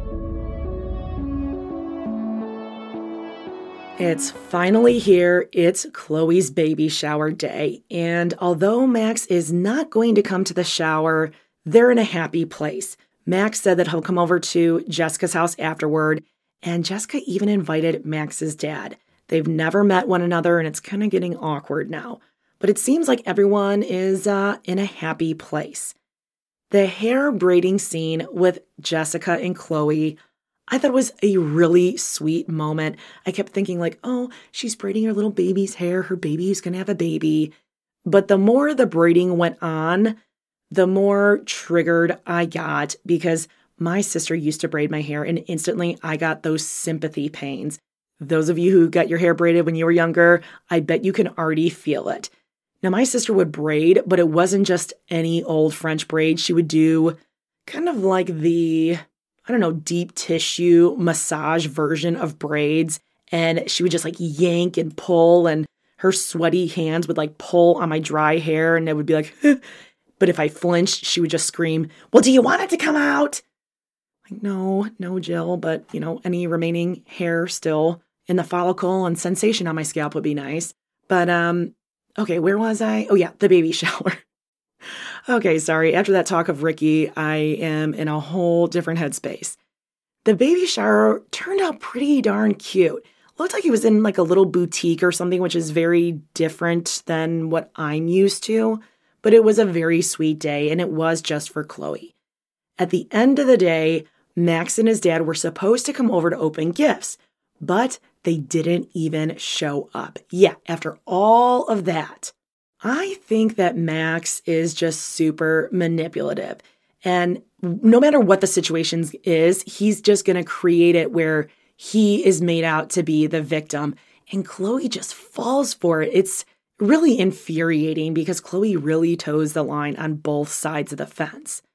It's finally here. It's Khloe's baby shower day, and although Max is not going to come to the shower, they're in a happy place. Max said that he'll come over to Jessica's house afterward, and Jessica even invited Max's dad. They've never met one another, and it's kind of getting awkward now. But it seems like everyone is uh, in a happy place. The hair braiding scene with Jessica and Khloe, I thought was a really sweet moment. I kept thinking like, oh, she's braiding her little baby's hair. Her baby is going to have a baby. But the more the braiding went on, the more triggered I got because my sister used to braid my hair, and instantly I got those sympathy pains. Those of you who got your hair braided when you were younger, I bet you can already feel it. Now, my sister would braid, but it wasn't just any old French braid. She would do kind of like the, I don't know, deep tissue massage version of braids. And she would just like yank and pull, and her sweaty hands would like pull on my dry hair, and it would be like, but if I flinched, she would just scream, well, do you want it to come out? Like, no, no, Jill, but, you know, any remaining hair still in the follicle and sensation on my scalp would be nice. But, um, okay, where was I? Oh, yeah, the baby shower. Okay, sorry. After that talk of Ricky, I am in a whole different headspace. The baby shower turned out pretty darn cute. Looked like it was in like a little boutique or something, which is very different than what I'm used to. But it was a very sweet day, and it was just for Khloe. At the end of the day, Max and his dad were supposed to come over to open gifts, but they didn't even show up. Yeah, after all of that, I think that Max is just super manipulative. And no matter what the situation is, he's just going to create it where he is made out to be the victim. And Khloe just falls for it. It's really infuriating because Khloe really toes the line on both sides of the fence.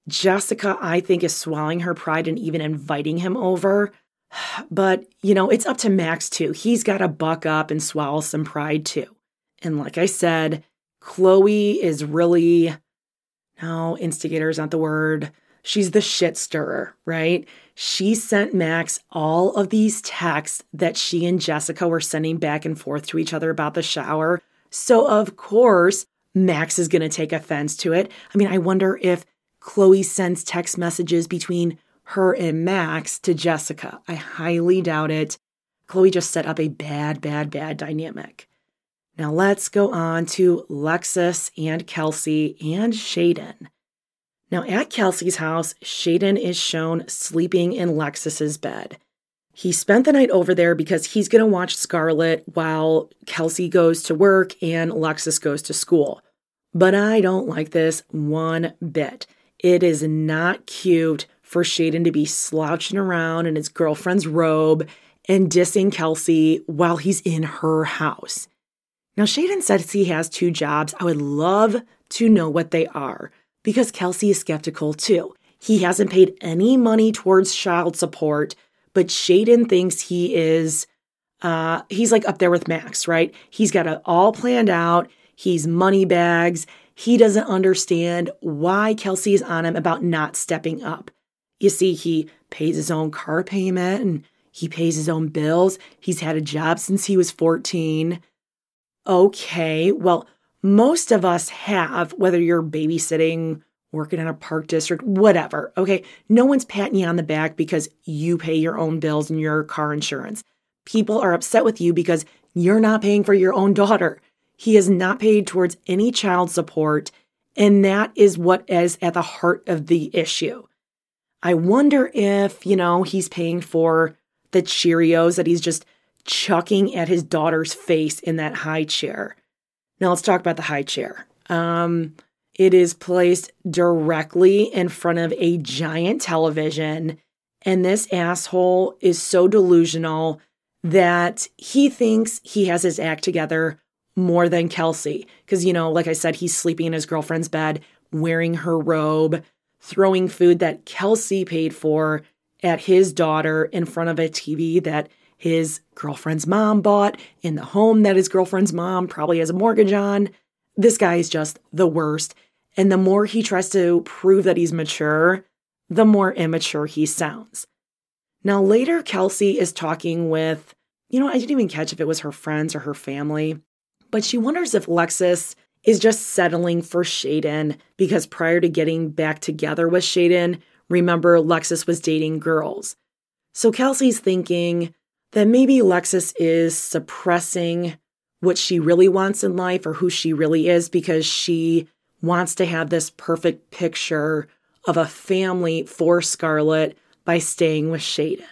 Jessica, I think, is swallowing her pride and even inviting him over. But, you know, it's up to Max too. He's got to buck up and swallow some pride too. And like I said, Chloe is really, no, instigator is not the word. She's the shit stirrer, right? She sent Max all of these texts that she and Jessica were sending back and forth to each other about the shower. So, of course, Max is going to take offense to it. I mean, I wonder if Chloe sends text messages between her and Max to Jessica. I highly doubt it. Chloe just set up a bad, bad, bad dynamic. Now let's go on to Lexus and Kelsey and Shaden. Now at Kelsey's house, Shaden is shown sleeping in Lexus's bed. He spent the night over there because he's going to watch Scarlett while Kelsey goes to work and Lexus goes to school. But I don't like this one bit. It is not cute for Shaden to be slouching around in his girlfriend's robe and dissing Kelsey while he's in her house. Now, Shaden says he has two jobs. I would love to know what they are because Kelsey is skeptical too. He hasn't paid any money towards child support, but Shaden thinks he is, uh, he's like up there with Max, right? He's got it all planned out. He's money bags. He doesn't understand why Kelsey is on him about not stepping up. You see, he pays his own car payment and he pays his own bills. He's had a job since he was fourteen. Okay, well, most of us have, whether you're babysitting, working in a park district, whatever, okay? No one's patting you on the back because you pay your own bills and your car insurance. People are upset with you because you're not paying for your own daughter. He has not paid towards any child support, and that is what is at the heart of the issue. I wonder if, you know, he's paying for the Cheerios that he's just chucking at his daughter's face in that high chair. Now let's talk about the high chair. Um, it is placed directly in front of a giant television, and this asshole is so delusional that he thinks he has his act together more than Kelsey. Because, you know, like I said, he's sleeping in his girlfriend's bed, wearing her robe, throwing food that Kelsey paid for at his daughter in front of a T V that his girlfriend's mom bought in the home that his girlfriend's mom probably has a mortgage on. This guy is just the worst. And the more he tries to prove that he's mature, the more immature he sounds. Now later, Kelsey is talking with, you know, I didn't even catch if it was her friends or her family, but she wonders if Lexus is just settling for Shaden because prior to getting back together with Shaden, remember Lexus was dating girls. So Kelsey's thinking that maybe Lexus is suppressing what she really wants in life or who she really is because she wants to have this perfect picture of a family for Scarlett by staying with Shaden.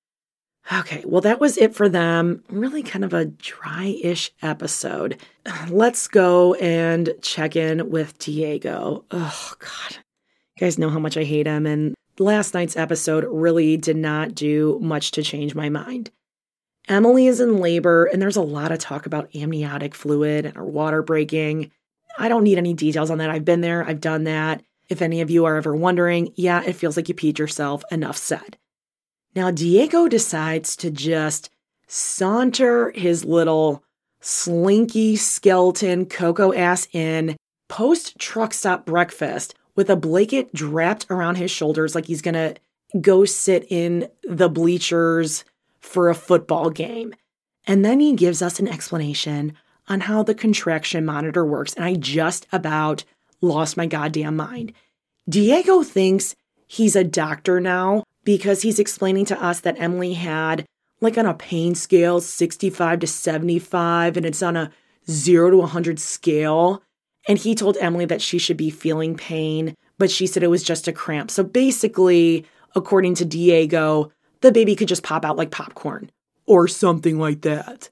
Okay, well, that was it for them. Really kind of a dry-ish episode. Let's go and check in with Diego. Oh, God. You guys know how much I hate him, and last night's episode really did not do much to change my mind. Emily is in labor, and there's a lot of talk about amniotic fluid and her water breaking. I don't need any details on that. I've been there. I've done that. If any of you are ever wondering, yeah, it feels like you peed yourself. Enough said. Now, Diego decides to just saunter his little slinky skeleton Coco ass in post truck stop breakfast with a blanket draped around his shoulders like he's going to go sit in the bleachers for a football game. And then he gives us an explanation on how the contraction monitor works. And I just about lost my goddamn mind. Diego thinks he's a doctor now because he's explaining to us that Emily had, like on a pain scale, sixty-five to seventy-five, and it's on a zero to one hundred scale. And he told Emily that she should be feeling pain, but she said it was just a cramp. So basically, according to Diego, the baby could just pop out like popcorn or something like that.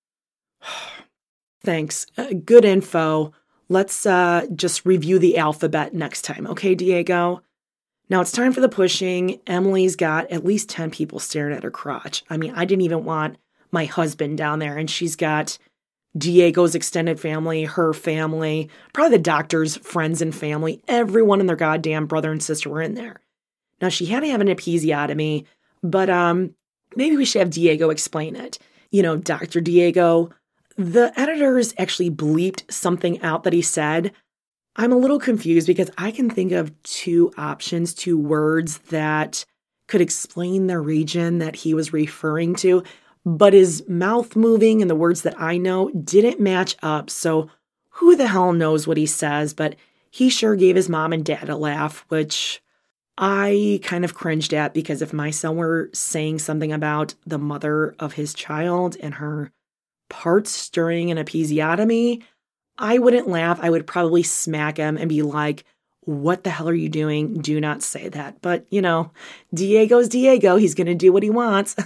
Thanks. Uh, good info. Let's uh, just review the alphabet next time. Okay, Diego? Now it's time for the pushing. Emily's got at least ten people staring at her crotch. I mean, I didn't even want my husband down there, and she's got Diego's extended family, her family, probably the doctor's friends and family, everyone and their goddamn brother and sister were in there. Now, she had to have an episiotomy, but um, maybe we should have Diego explain it. You know, Doctor Diego, the editors actually bleeped something out that he said. I'm a little confused because I can think of two options, two words that could explain the region that he was referring to, but his mouth moving and the words that I know didn't match up. So who the hell knows what he says, but he sure gave his mom and dad a laugh, which I kind of cringed at, because if my son were saying something about the mother of his child and her parts during an episiotomy, I wouldn't laugh. I would probably smack him and be like, what the hell are you doing? Do not say that. But, you know, Diego's Diego. He's going to do what he wants.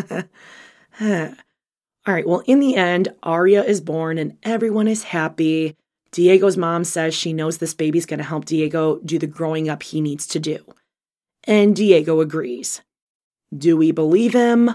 All right. Well, in the end, Aria is born and everyone is happy. Diego's mom says she knows this baby's going to help Diego do the growing up he needs to do. And Diego agrees. Do we believe him?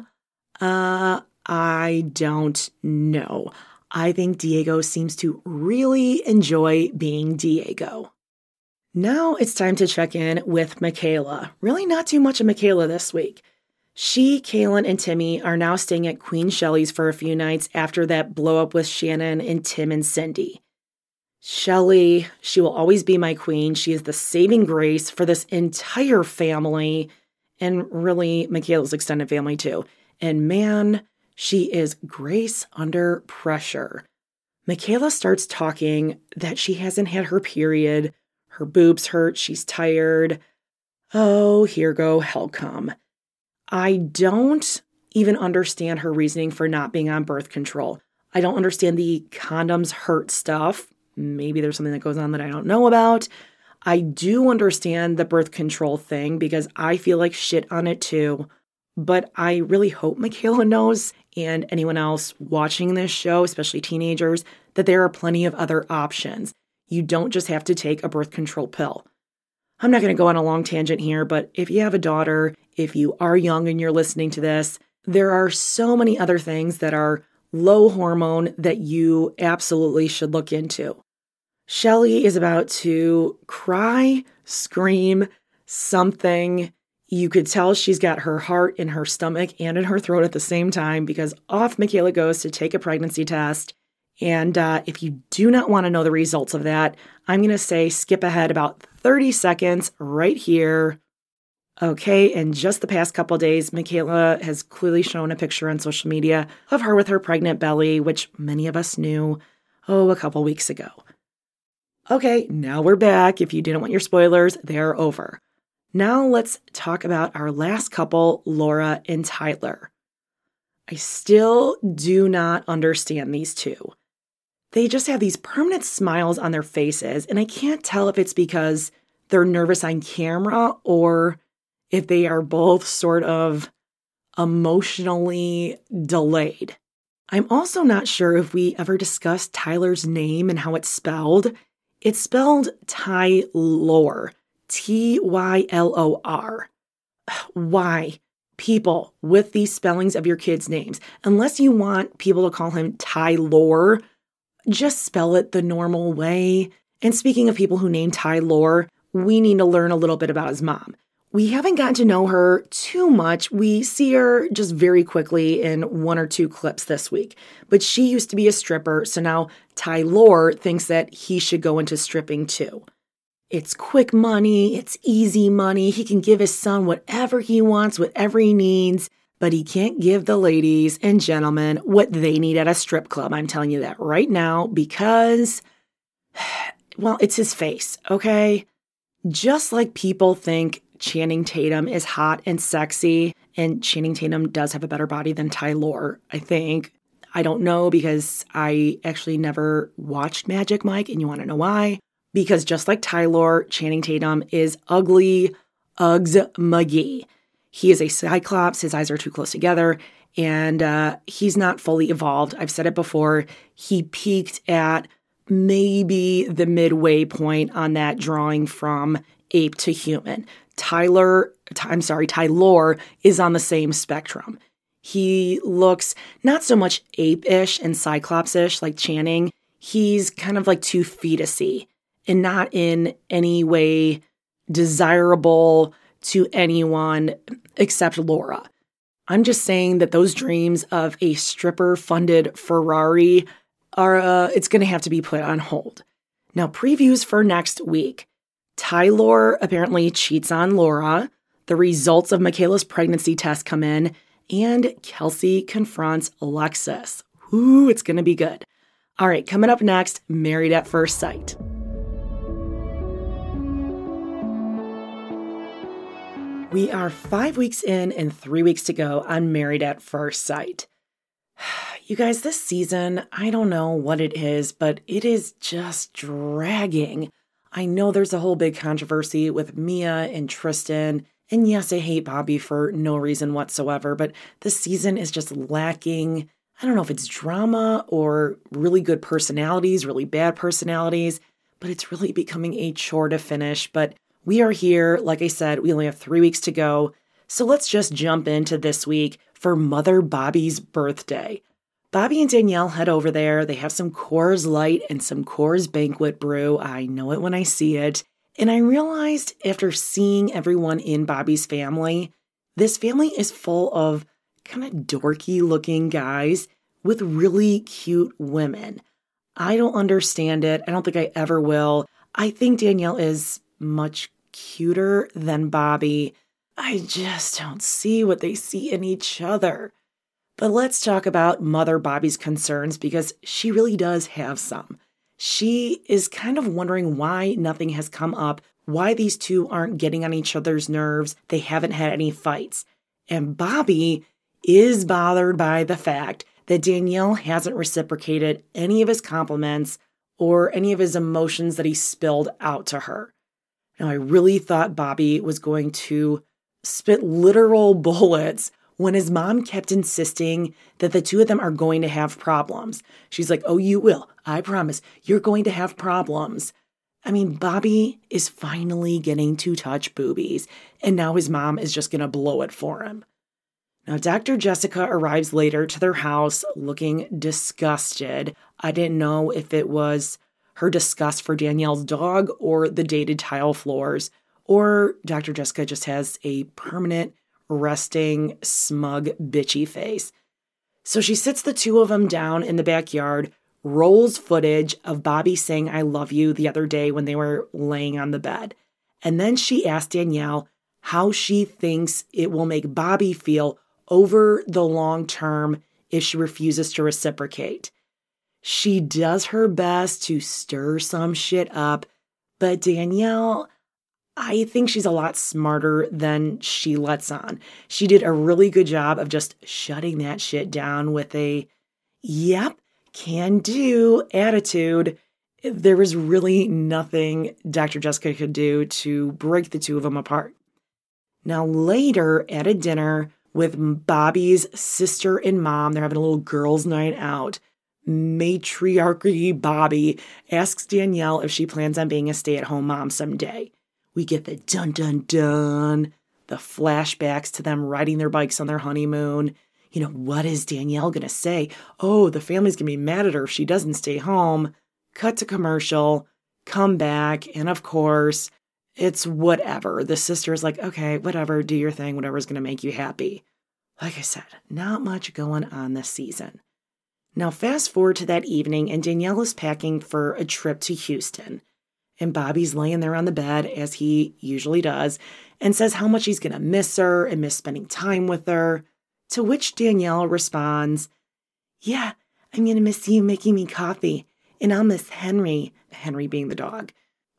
Uh, I don't know. I think Diego seems to really enjoy being Diego. Now it's time to check in with Michaela. Really not too much of Michaela this week. She, Kaylin, and Timmy are now staying at Queen Shelley's for a few nights after that blow up with Shannon and Tim and Cindy. Shelley, she will always be my queen. She is the saving grace for this entire family, and really Michaela's extended family too. And man, she is grace under pressure. Michaela starts talking that she hasn't had her period. Her boobs hurt. She's tired. Oh, here go hell come. I don't even understand her reasoning for not being on birth control. I don't understand the condoms hurt stuff. Maybe there's something that goes on that I don't know about. I do understand the birth control thing because I feel like shit on it too. But I really hope Michaela knows, and anyone else watching this show, especially teenagers, that there are plenty of other options. You don't just have to take a birth control pill. I'm not going to go on a long tangent here, but if you have a daughter, if you are young and you're listening to this, there are so many other things that are low hormone that you absolutely should look into. Shelley is about to cry, scream, something. You could tell she's got her heart in her stomach and in her throat at the same time, because off Michaela goes to take a pregnancy test. And uh, if you do not want to know the results of that, I'm going to say skip ahead about thirty seconds right here. Okay, in just the past couple days, Michaela has clearly shown a picture on social media of her with her pregnant belly, which many of us knew, oh, a couple weeks ago. Okay, now we're back. If you didn't want your spoilers, they're over. Now let's talk about our last couple, Laura and Tyler. I still do not understand these two. They just have these permanent smiles on their faces, and I can't tell if it's because they're nervous on camera or if they are both sort of emotionally delayed. I'm also not sure if we ever discussed Tyler's name and how it's spelled. It's spelled Ty-Lor, T Y L O R. Why? People with these spellings of your kids' names, unless you want people to call him Ty-Lor, just spell it the normal way. And speaking of people who name Ty-Lor, we need to learn a little bit about his mom. We haven't gotten to know her too much. We see her just very quickly in one or two clips this week. But she used to be a stripper, so now Ty-Lor thinks that he should go into stripping too. It's quick money, it's easy money. He can give his son whatever he wants, whatever he needs, but he can't give the ladies and gentlemen what they need at a strip club. I'm telling you that right now because, well, it's his face, okay? Just like people think Channing Tatum is hot and sexy, and Channing Tatum does have a better body than Ty-Lor, I think. I don't know because I actually never watched Magic Mike, and you want to know why? Because just like Ty-Lor, Channing Tatum is ugly, Uggs McGee. He is a cyclops, his eyes are too close together, and uh, he's not fully evolved. I've said it before, he peaked at maybe the midway point on that drawing from ape to human. Tyler, I'm sorry, Ty-Lor is on the same spectrum. He looks not so much ape-ish and Cyclops-ish like Channing. He's kind of like too fetusy and not in any way desirable to anyone except Laura. I'm just saying that those dreams of a stripper-funded Ferrari are, uh, it's going to have to be put on hold. Now, previews for next week. Tyler apparently cheats on Laura. The results of Michaela's pregnancy test come in, and Kelsey confronts Alexis. Ooh, it's going to be good. All right, coming up next, Married at First Sight. We are five weeks in and three weeks to go on Married at First Sight. You guys, this season, I don't know what it is, but it is just dragging. I know there's a whole big controversy with Mia and Tristan, and yes, I hate Bobby for no reason whatsoever, but this season is just lacking. I don't know if it's drama or really good personalities, really bad personalities, but it's really becoming a chore to finish. But we are here. Like I said, we only have three weeks to go. So let's just jump into this week for Mother Bobby's birthday. Bobby and Danielle head over there. They have some Coors Light and some Coors Banquet brew. I know it when I see it. And I realized after seeing everyone in Bobby's family, this family is full of kind of dorky looking guys with really cute women. I don't understand it. I don't think I ever will. I think Danielle is much cuter than Bobby. I just don't see what they see in each other. But let's talk about Mother Bobby's concerns because she really does have some. She is kind of wondering why nothing has come up, why these two aren't getting on each other's nerves. They haven't had any fights. And Bobby is bothered by the fact that Danielle hasn't reciprocated any of his compliments or any of his emotions that he spilled out to her. Now, I really thought Bobby was going to spit literal bullets when his mom kept insisting that the two of them are going to have problems. She's like, oh, you will. I promise. You're going to have problems. I mean, Bobby is finally getting to touch boobies, and now his mom is just going to blow it for him. Now, Doctor Jessica arrives later to their house looking disgusted. I didn't know if it was her disgust for Danielle's dog or the dated tile floors, or Doctor Jessica just has a permanent, resting, smug, bitchy face. So she sits the two of them down in the backyard, rolls footage of Bobby saying I love you the other day when they were laying on the bed. And then she asks Danielle how she thinks it will make Bobby feel over the long term if she refuses to reciprocate. She does her best to stir some shit up, but Danielle, I think she's a lot smarter than she lets on. She did a really good job of just shutting that shit down with a, yep, can do attitude. There was really nothing Doctor Jessica could do to break the two of them apart. Now later at a dinner with Bobby's sister and mom, they're having a little girls' night out. Matriarchy Bobby asks Danielle if she plans on being a stay-at-home mom someday. We get the dun-dun-dun, the flashbacks to them riding their bikes on their honeymoon. You know, what is Danielle going to say? Oh, the family's going to be mad at her if she doesn't stay home. Cut to commercial, come back, and of course, it's whatever. The sister's like, okay, whatever, do your thing, whatever's going to make you happy. Like I said, not much going on this season. Now, fast forward to that evening, and Danielle is packing for a trip to Houston. And Bobby's laying there on the bed, as he usually does, and says how much he's going to miss her and miss spending time with her. To which Danielle responds, yeah, I'm going to miss you making me coffee, and I'll miss Henry, Henry being the dog.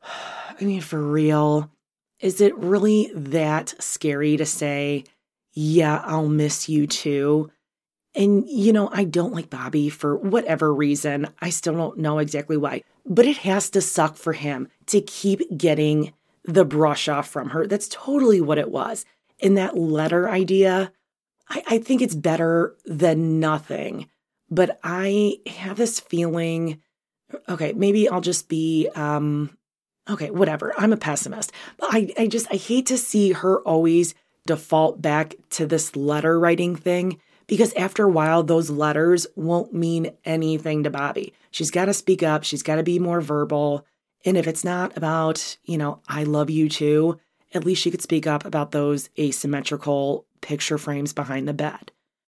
I mean, for real, is it really that scary to say, yeah, I'll miss you too? And, you know, I don't like Bobby for whatever reason. I still don't know exactly why. But it has to suck for him to keep getting the brush off from her. That's totally what it was. And that letter idea, I, I think it's better than nothing. But I have this feeling, okay, maybe I'll just be, um, okay, whatever. I'm a pessimist. But I, I just, I hate to see her always default back to this letter writing thing. because after a while, those letters won't mean anything to Bobby. She's got to speak up. She's got to be more verbal. And if it's not about, you know, I love you too, at least she could speak up about those asymmetrical picture frames behind the bed.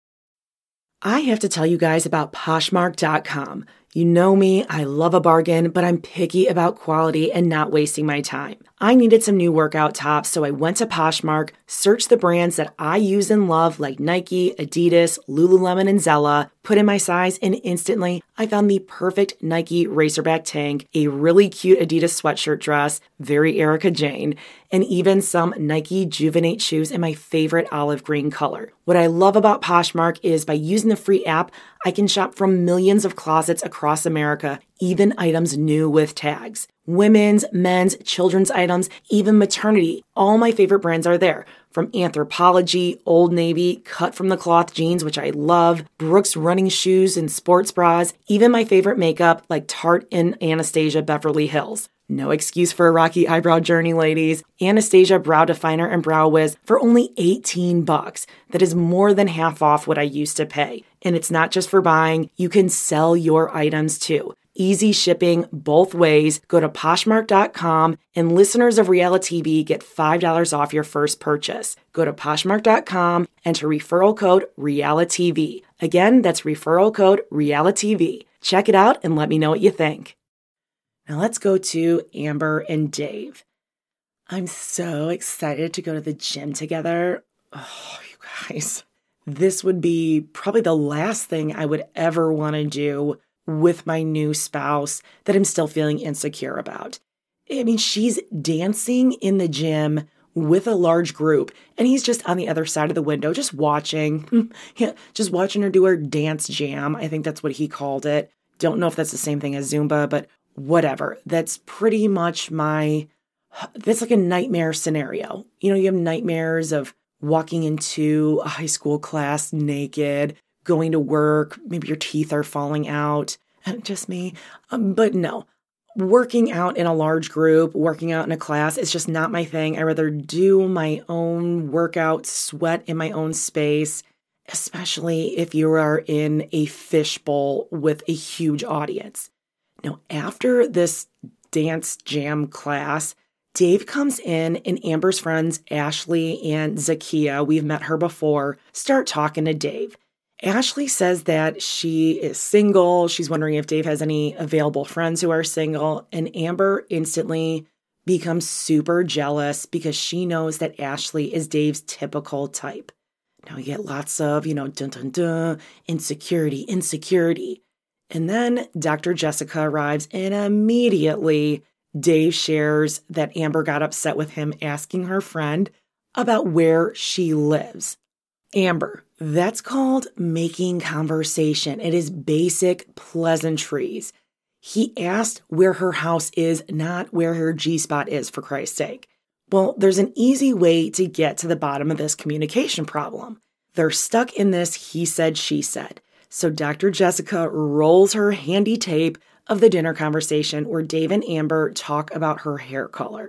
I have to tell you guys about Poshmark dot com. You know me, I love a bargain, but I'm picky about quality and not wasting my time. I needed some new workout tops, so I went to Poshmark, searched the brands that I use and love like Nike, Adidas, Lululemon, and Zella, put in my size, and instantly I found the perfect Nike Racerback tank, a really cute Adidas sweatshirt dress, very Erica Jane, and even some Nike Juvenate shoes in my favorite olive green color. What I love about Poshmark is by using the free app, I can shop from millions of closets across America, even items new with tags. Women's, men's, children's items, even maternity. All my favorite brands are there. From Anthropologie, Old Navy, cut from the cloth jeans, which I love, Brooks running shoes and sports bras, even my favorite makeup like Tarte and Anastasia Beverly Hills. No excuse for a rocky eyebrow journey, ladies. Anastasia Brow Definer and Brow Wiz for only eighteen bucks. That is more than half off what I used to pay. And it's not just for buying, you can sell your items too. Easy shipping both ways. Go to Poshmark dot com and listeners of Reality T V get five dollars off your first purchase. Go to Poshmark dot com, enter referral code Reality T V. Again, that's referral code Reality T V. Check it out and let me know what you think. Now let's go to Amber and Dave. I'm so excited to go to the gym together. Oh, you guys. This would be probably the last thing I would ever want to do with my new spouse that I'm still feeling insecure about. I mean, she's dancing in the gym with a large group, and he's just on the other side of the window, just watching, yeah, just watching her do her dance jam. I think that's what he called it. Don't know if that's the same thing as Zumba, but whatever. That's pretty much my, that's like a nightmare scenario. You know, you have nightmares of walking into a high school class naked, going to work, maybe your teeth are falling out, just me. Um, but no, working out in a large group, working out in a class, it's just not my thing. I rather do my own workout, sweat in my own space, especially if you are in a fishbowl with a huge audience. Now, after this dance jam class, Dave comes in and Amber's friends, Ashley and Zakia, we've met her before, start talking to Dave. Ashley says that she is single. She's wondering if Dave has any available friends who are single. And Amber instantly becomes super jealous because she knows that Ashley is Dave's typical type. Now we get lots of, you know, dun dun dun, insecurity, insecurity. And then Doctor Jessica arrives and immediately Dave shares that Amber got upset with him asking her friend about where she lives. Amber, that's called making conversation. It is basic pleasantries. He asked where her house is, not where her G-spot is, for Christ's sake. Well, there's an easy way to get to the bottom of this communication problem. They're stuck in this he said, she said. So Doctor Jessica rolls her handy tape of the dinner conversation where Dave and Amber talk about her hair color.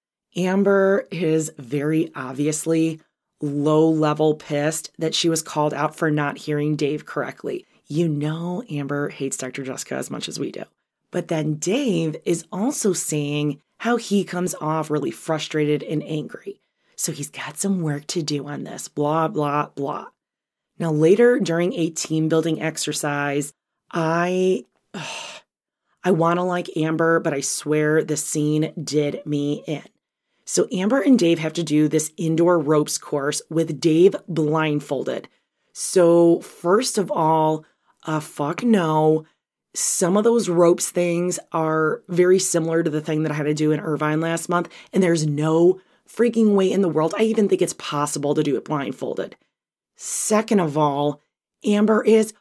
Amber is very obviously low-level pissed that she was called out for not hearing Dave correctly. You know Amber hates Doctor Jessica as much as we do. But then Dave is also saying how he comes off really frustrated and angry. So he's got some work to do on this, blah, blah, blah. Now, later during a team building exercise, I, ugh, I want to like Amber, but I swear the scene did me in. So Amber and Dave have to do this indoor ropes course with Dave blindfolded. So first of all, uh, fuck no. Some of those ropes things are very similar to the thing that I had to do in Irvine last month, and there's no freaking way in the world I even think it's possible to do it blindfolded. Second of all, Amber is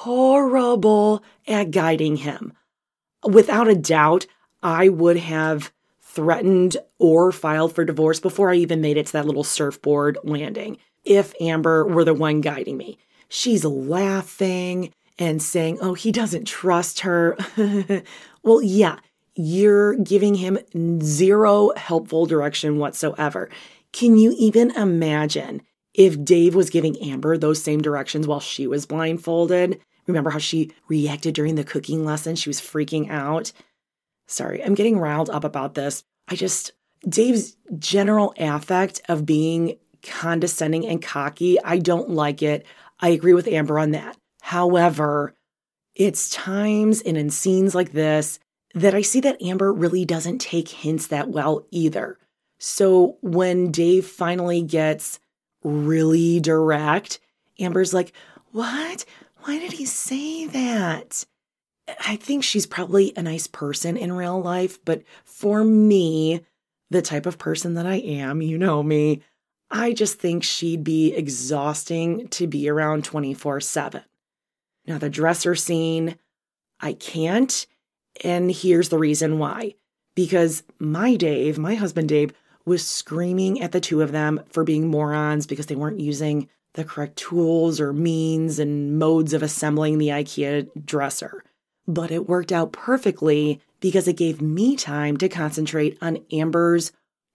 horrible at guiding him. Without a doubt, I would have threatened or filed for divorce before I even made it to that little surfboard landing if Amber were the one guiding me. She's laughing and saying, oh, he doesn't trust her. Well, yeah, you're giving him zero helpful direction whatsoever. Can you even imagine if Dave was giving Amber those same directions while she was blindfolded. Remember how she reacted during the cooking lesson? She was freaking out. Sorry, I'm getting riled up about this. I just, Dave's general affect of being condescending and cocky, I don't like it. I agree with Amber on that. However, it's times and in scenes like this that I see that Amber really doesn't take hints that well either. So when Dave finally gets really direct, Amber's like, what? Why did he say that? I think she's probably a nice person in real life, but for me, the type of person that I am, you know me, I just think she'd be exhausting to be around twenty-four seven. Now, the dresser scene, I can't, and here's the reason why. Because my Dave, my husband Dave, was screaming at the two of them for being morons because they weren't using the correct tools or means and modes of assembling the IKEA dresser. But it worked out perfectly because it gave me time to concentrate on Amber's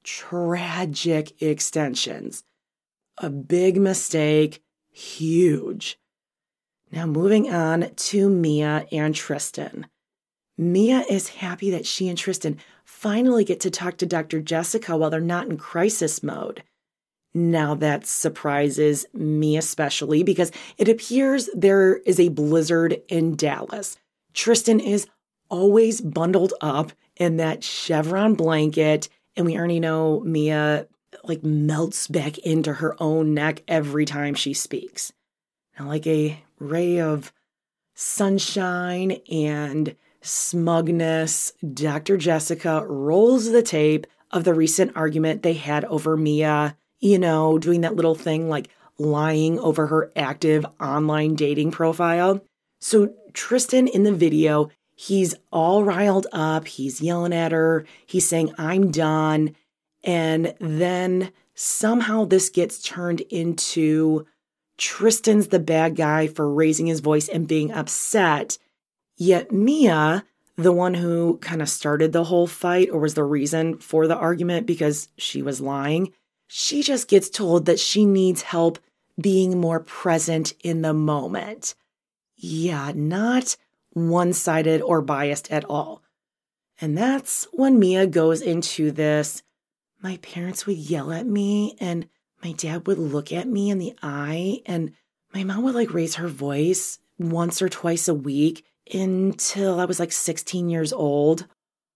tragic extensions. A big mistake, huge. Now moving on to Mia and Tristan. Mia is happy that she and Tristan finally get to talk to Doctor Jessica while they're not in crisis mode. Now that surprises me especially because it appears there is a blizzard in Dallas. Tristan is always bundled up in that chevron blanket, and we already know Mia like melts back into her own neck every time she speaks. Now, like a ray of sunshine and smugness, Doctor Jessica rolls the tape of the recent argument they had over Mia, you know, doing that little thing like lying over her active online dating profile. So Tristan in the video, he's all riled up. He's yelling at her. He's saying, I'm done. And then somehow this gets turned into Tristan's the bad guy for raising his voice and being upset. Yet Mia, the one who kind of started the whole fight or was the reason for the argument because she was lying, she just gets told that she needs help being more present in the moment. Yeah, not one-sided or biased at all. And that's when Mia goes into this, my parents would yell at me and my dad would look at me in the eye and my mom would like raise her voice once or twice a week until I was like sixteen years old.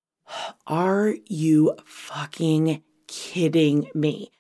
Are you fucking kidding me?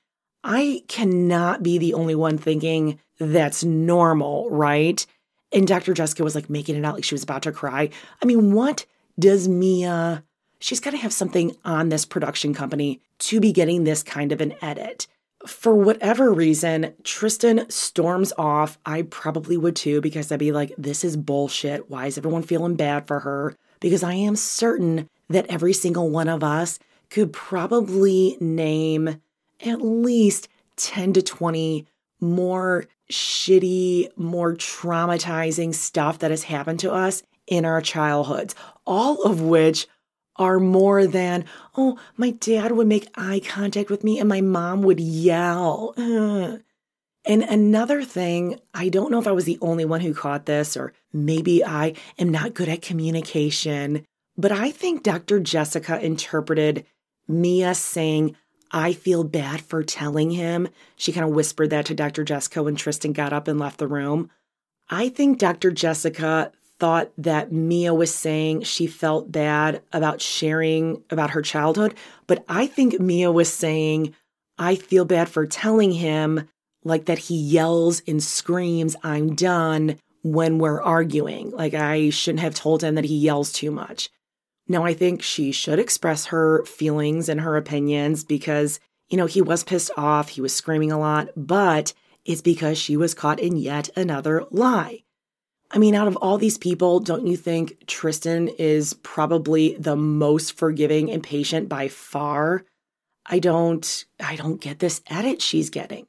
I cannot be the only one thinking that's normal, right? And Doctor Jessica was like making it out like she was about to cry. I mean, what does Mia, she's got to have something on this production company to be getting this kind of an edit. For whatever reason, Tristan storms off. I probably would too, because I'd be like, this is bullshit. Why is everyone feeling bad for her? Because I am certain that every single one of us could probably name at least ten to twenty more shitty, more traumatizing stuff that has happened to us in our childhoods, all of which are more than, oh, my dad would make eye contact with me and my mom would yell. Ugh. And another thing, I don't know if I was the only one who caught this, or maybe I am not good at communication, but I think Doctor Jessica interpreted Mia saying, I feel bad for telling him. She kind of whispered that to Doctor Jessica when Tristan got up and left the room. I think Doctor Jessica thought that Mia was saying she felt bad about sharing about her childhood, but I think Mia was saying, I feel bad for telling him, like that he yells and screams, I'm done, when we're arguing. Like I shouldn't have told him that he yells too much. Now, I think she should express her feelings and her opinions because, you know, he was pissed off, he was screaming a lot, but it's because she was caught in yet another lie. I mean, out of all these people, don't you think Tristan is probably the most forgiving and patient by far? I don't, I don't get this edit she's getting.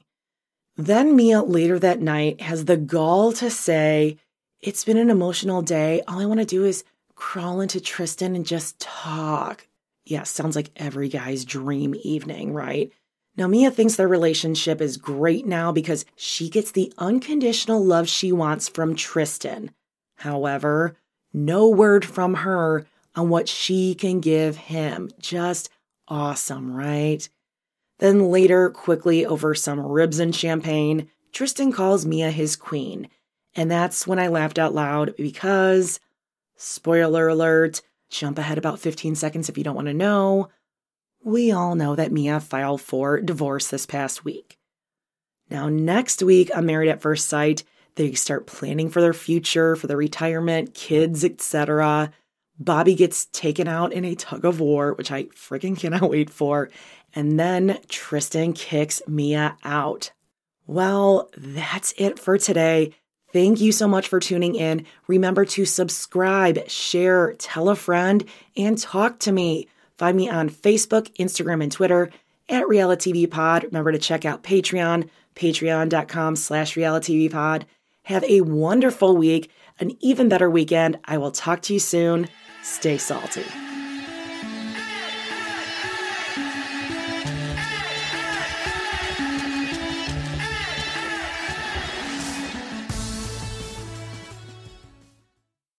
Then Mia later that night has the gall to say, it's been an emotional day. All I want to do is crawl into Tristan and just talk. Yeah, sounds like every guy's dream evening, right? Now, Mia thinks their relationship is great now because she gets the unconditional love she wants from Tristan. However, no word from her on what she can give him. Just awesome, right? Then later, quickly over some ribs and champagne, Tristan calls Mia his queen. And that's when I laughed out loud because, spoiler alert, jump ahead about fifteen seconds if you don't want to know, we all know that Mia filed for divorce this past week. Now, next week on Married at First Sight, they start planning for their future, for their retirement, kids, et cetera. Bobby gets taken out in a tug of war, which I freaking cannot wait for. And then Tristan kicks Mia out. Well, that's it for today. Thank you so much for tuning in. Remember to subscribe, share, tell a friend, and talk to me. Find me on Facebook, Instagram, and Twitter at Reality T V Pod. Remember to check out Patreon, patreon.com slash Reality T V Pod. Have a wonderful week, an even better weekend. I will talk to you soon. Stay salty.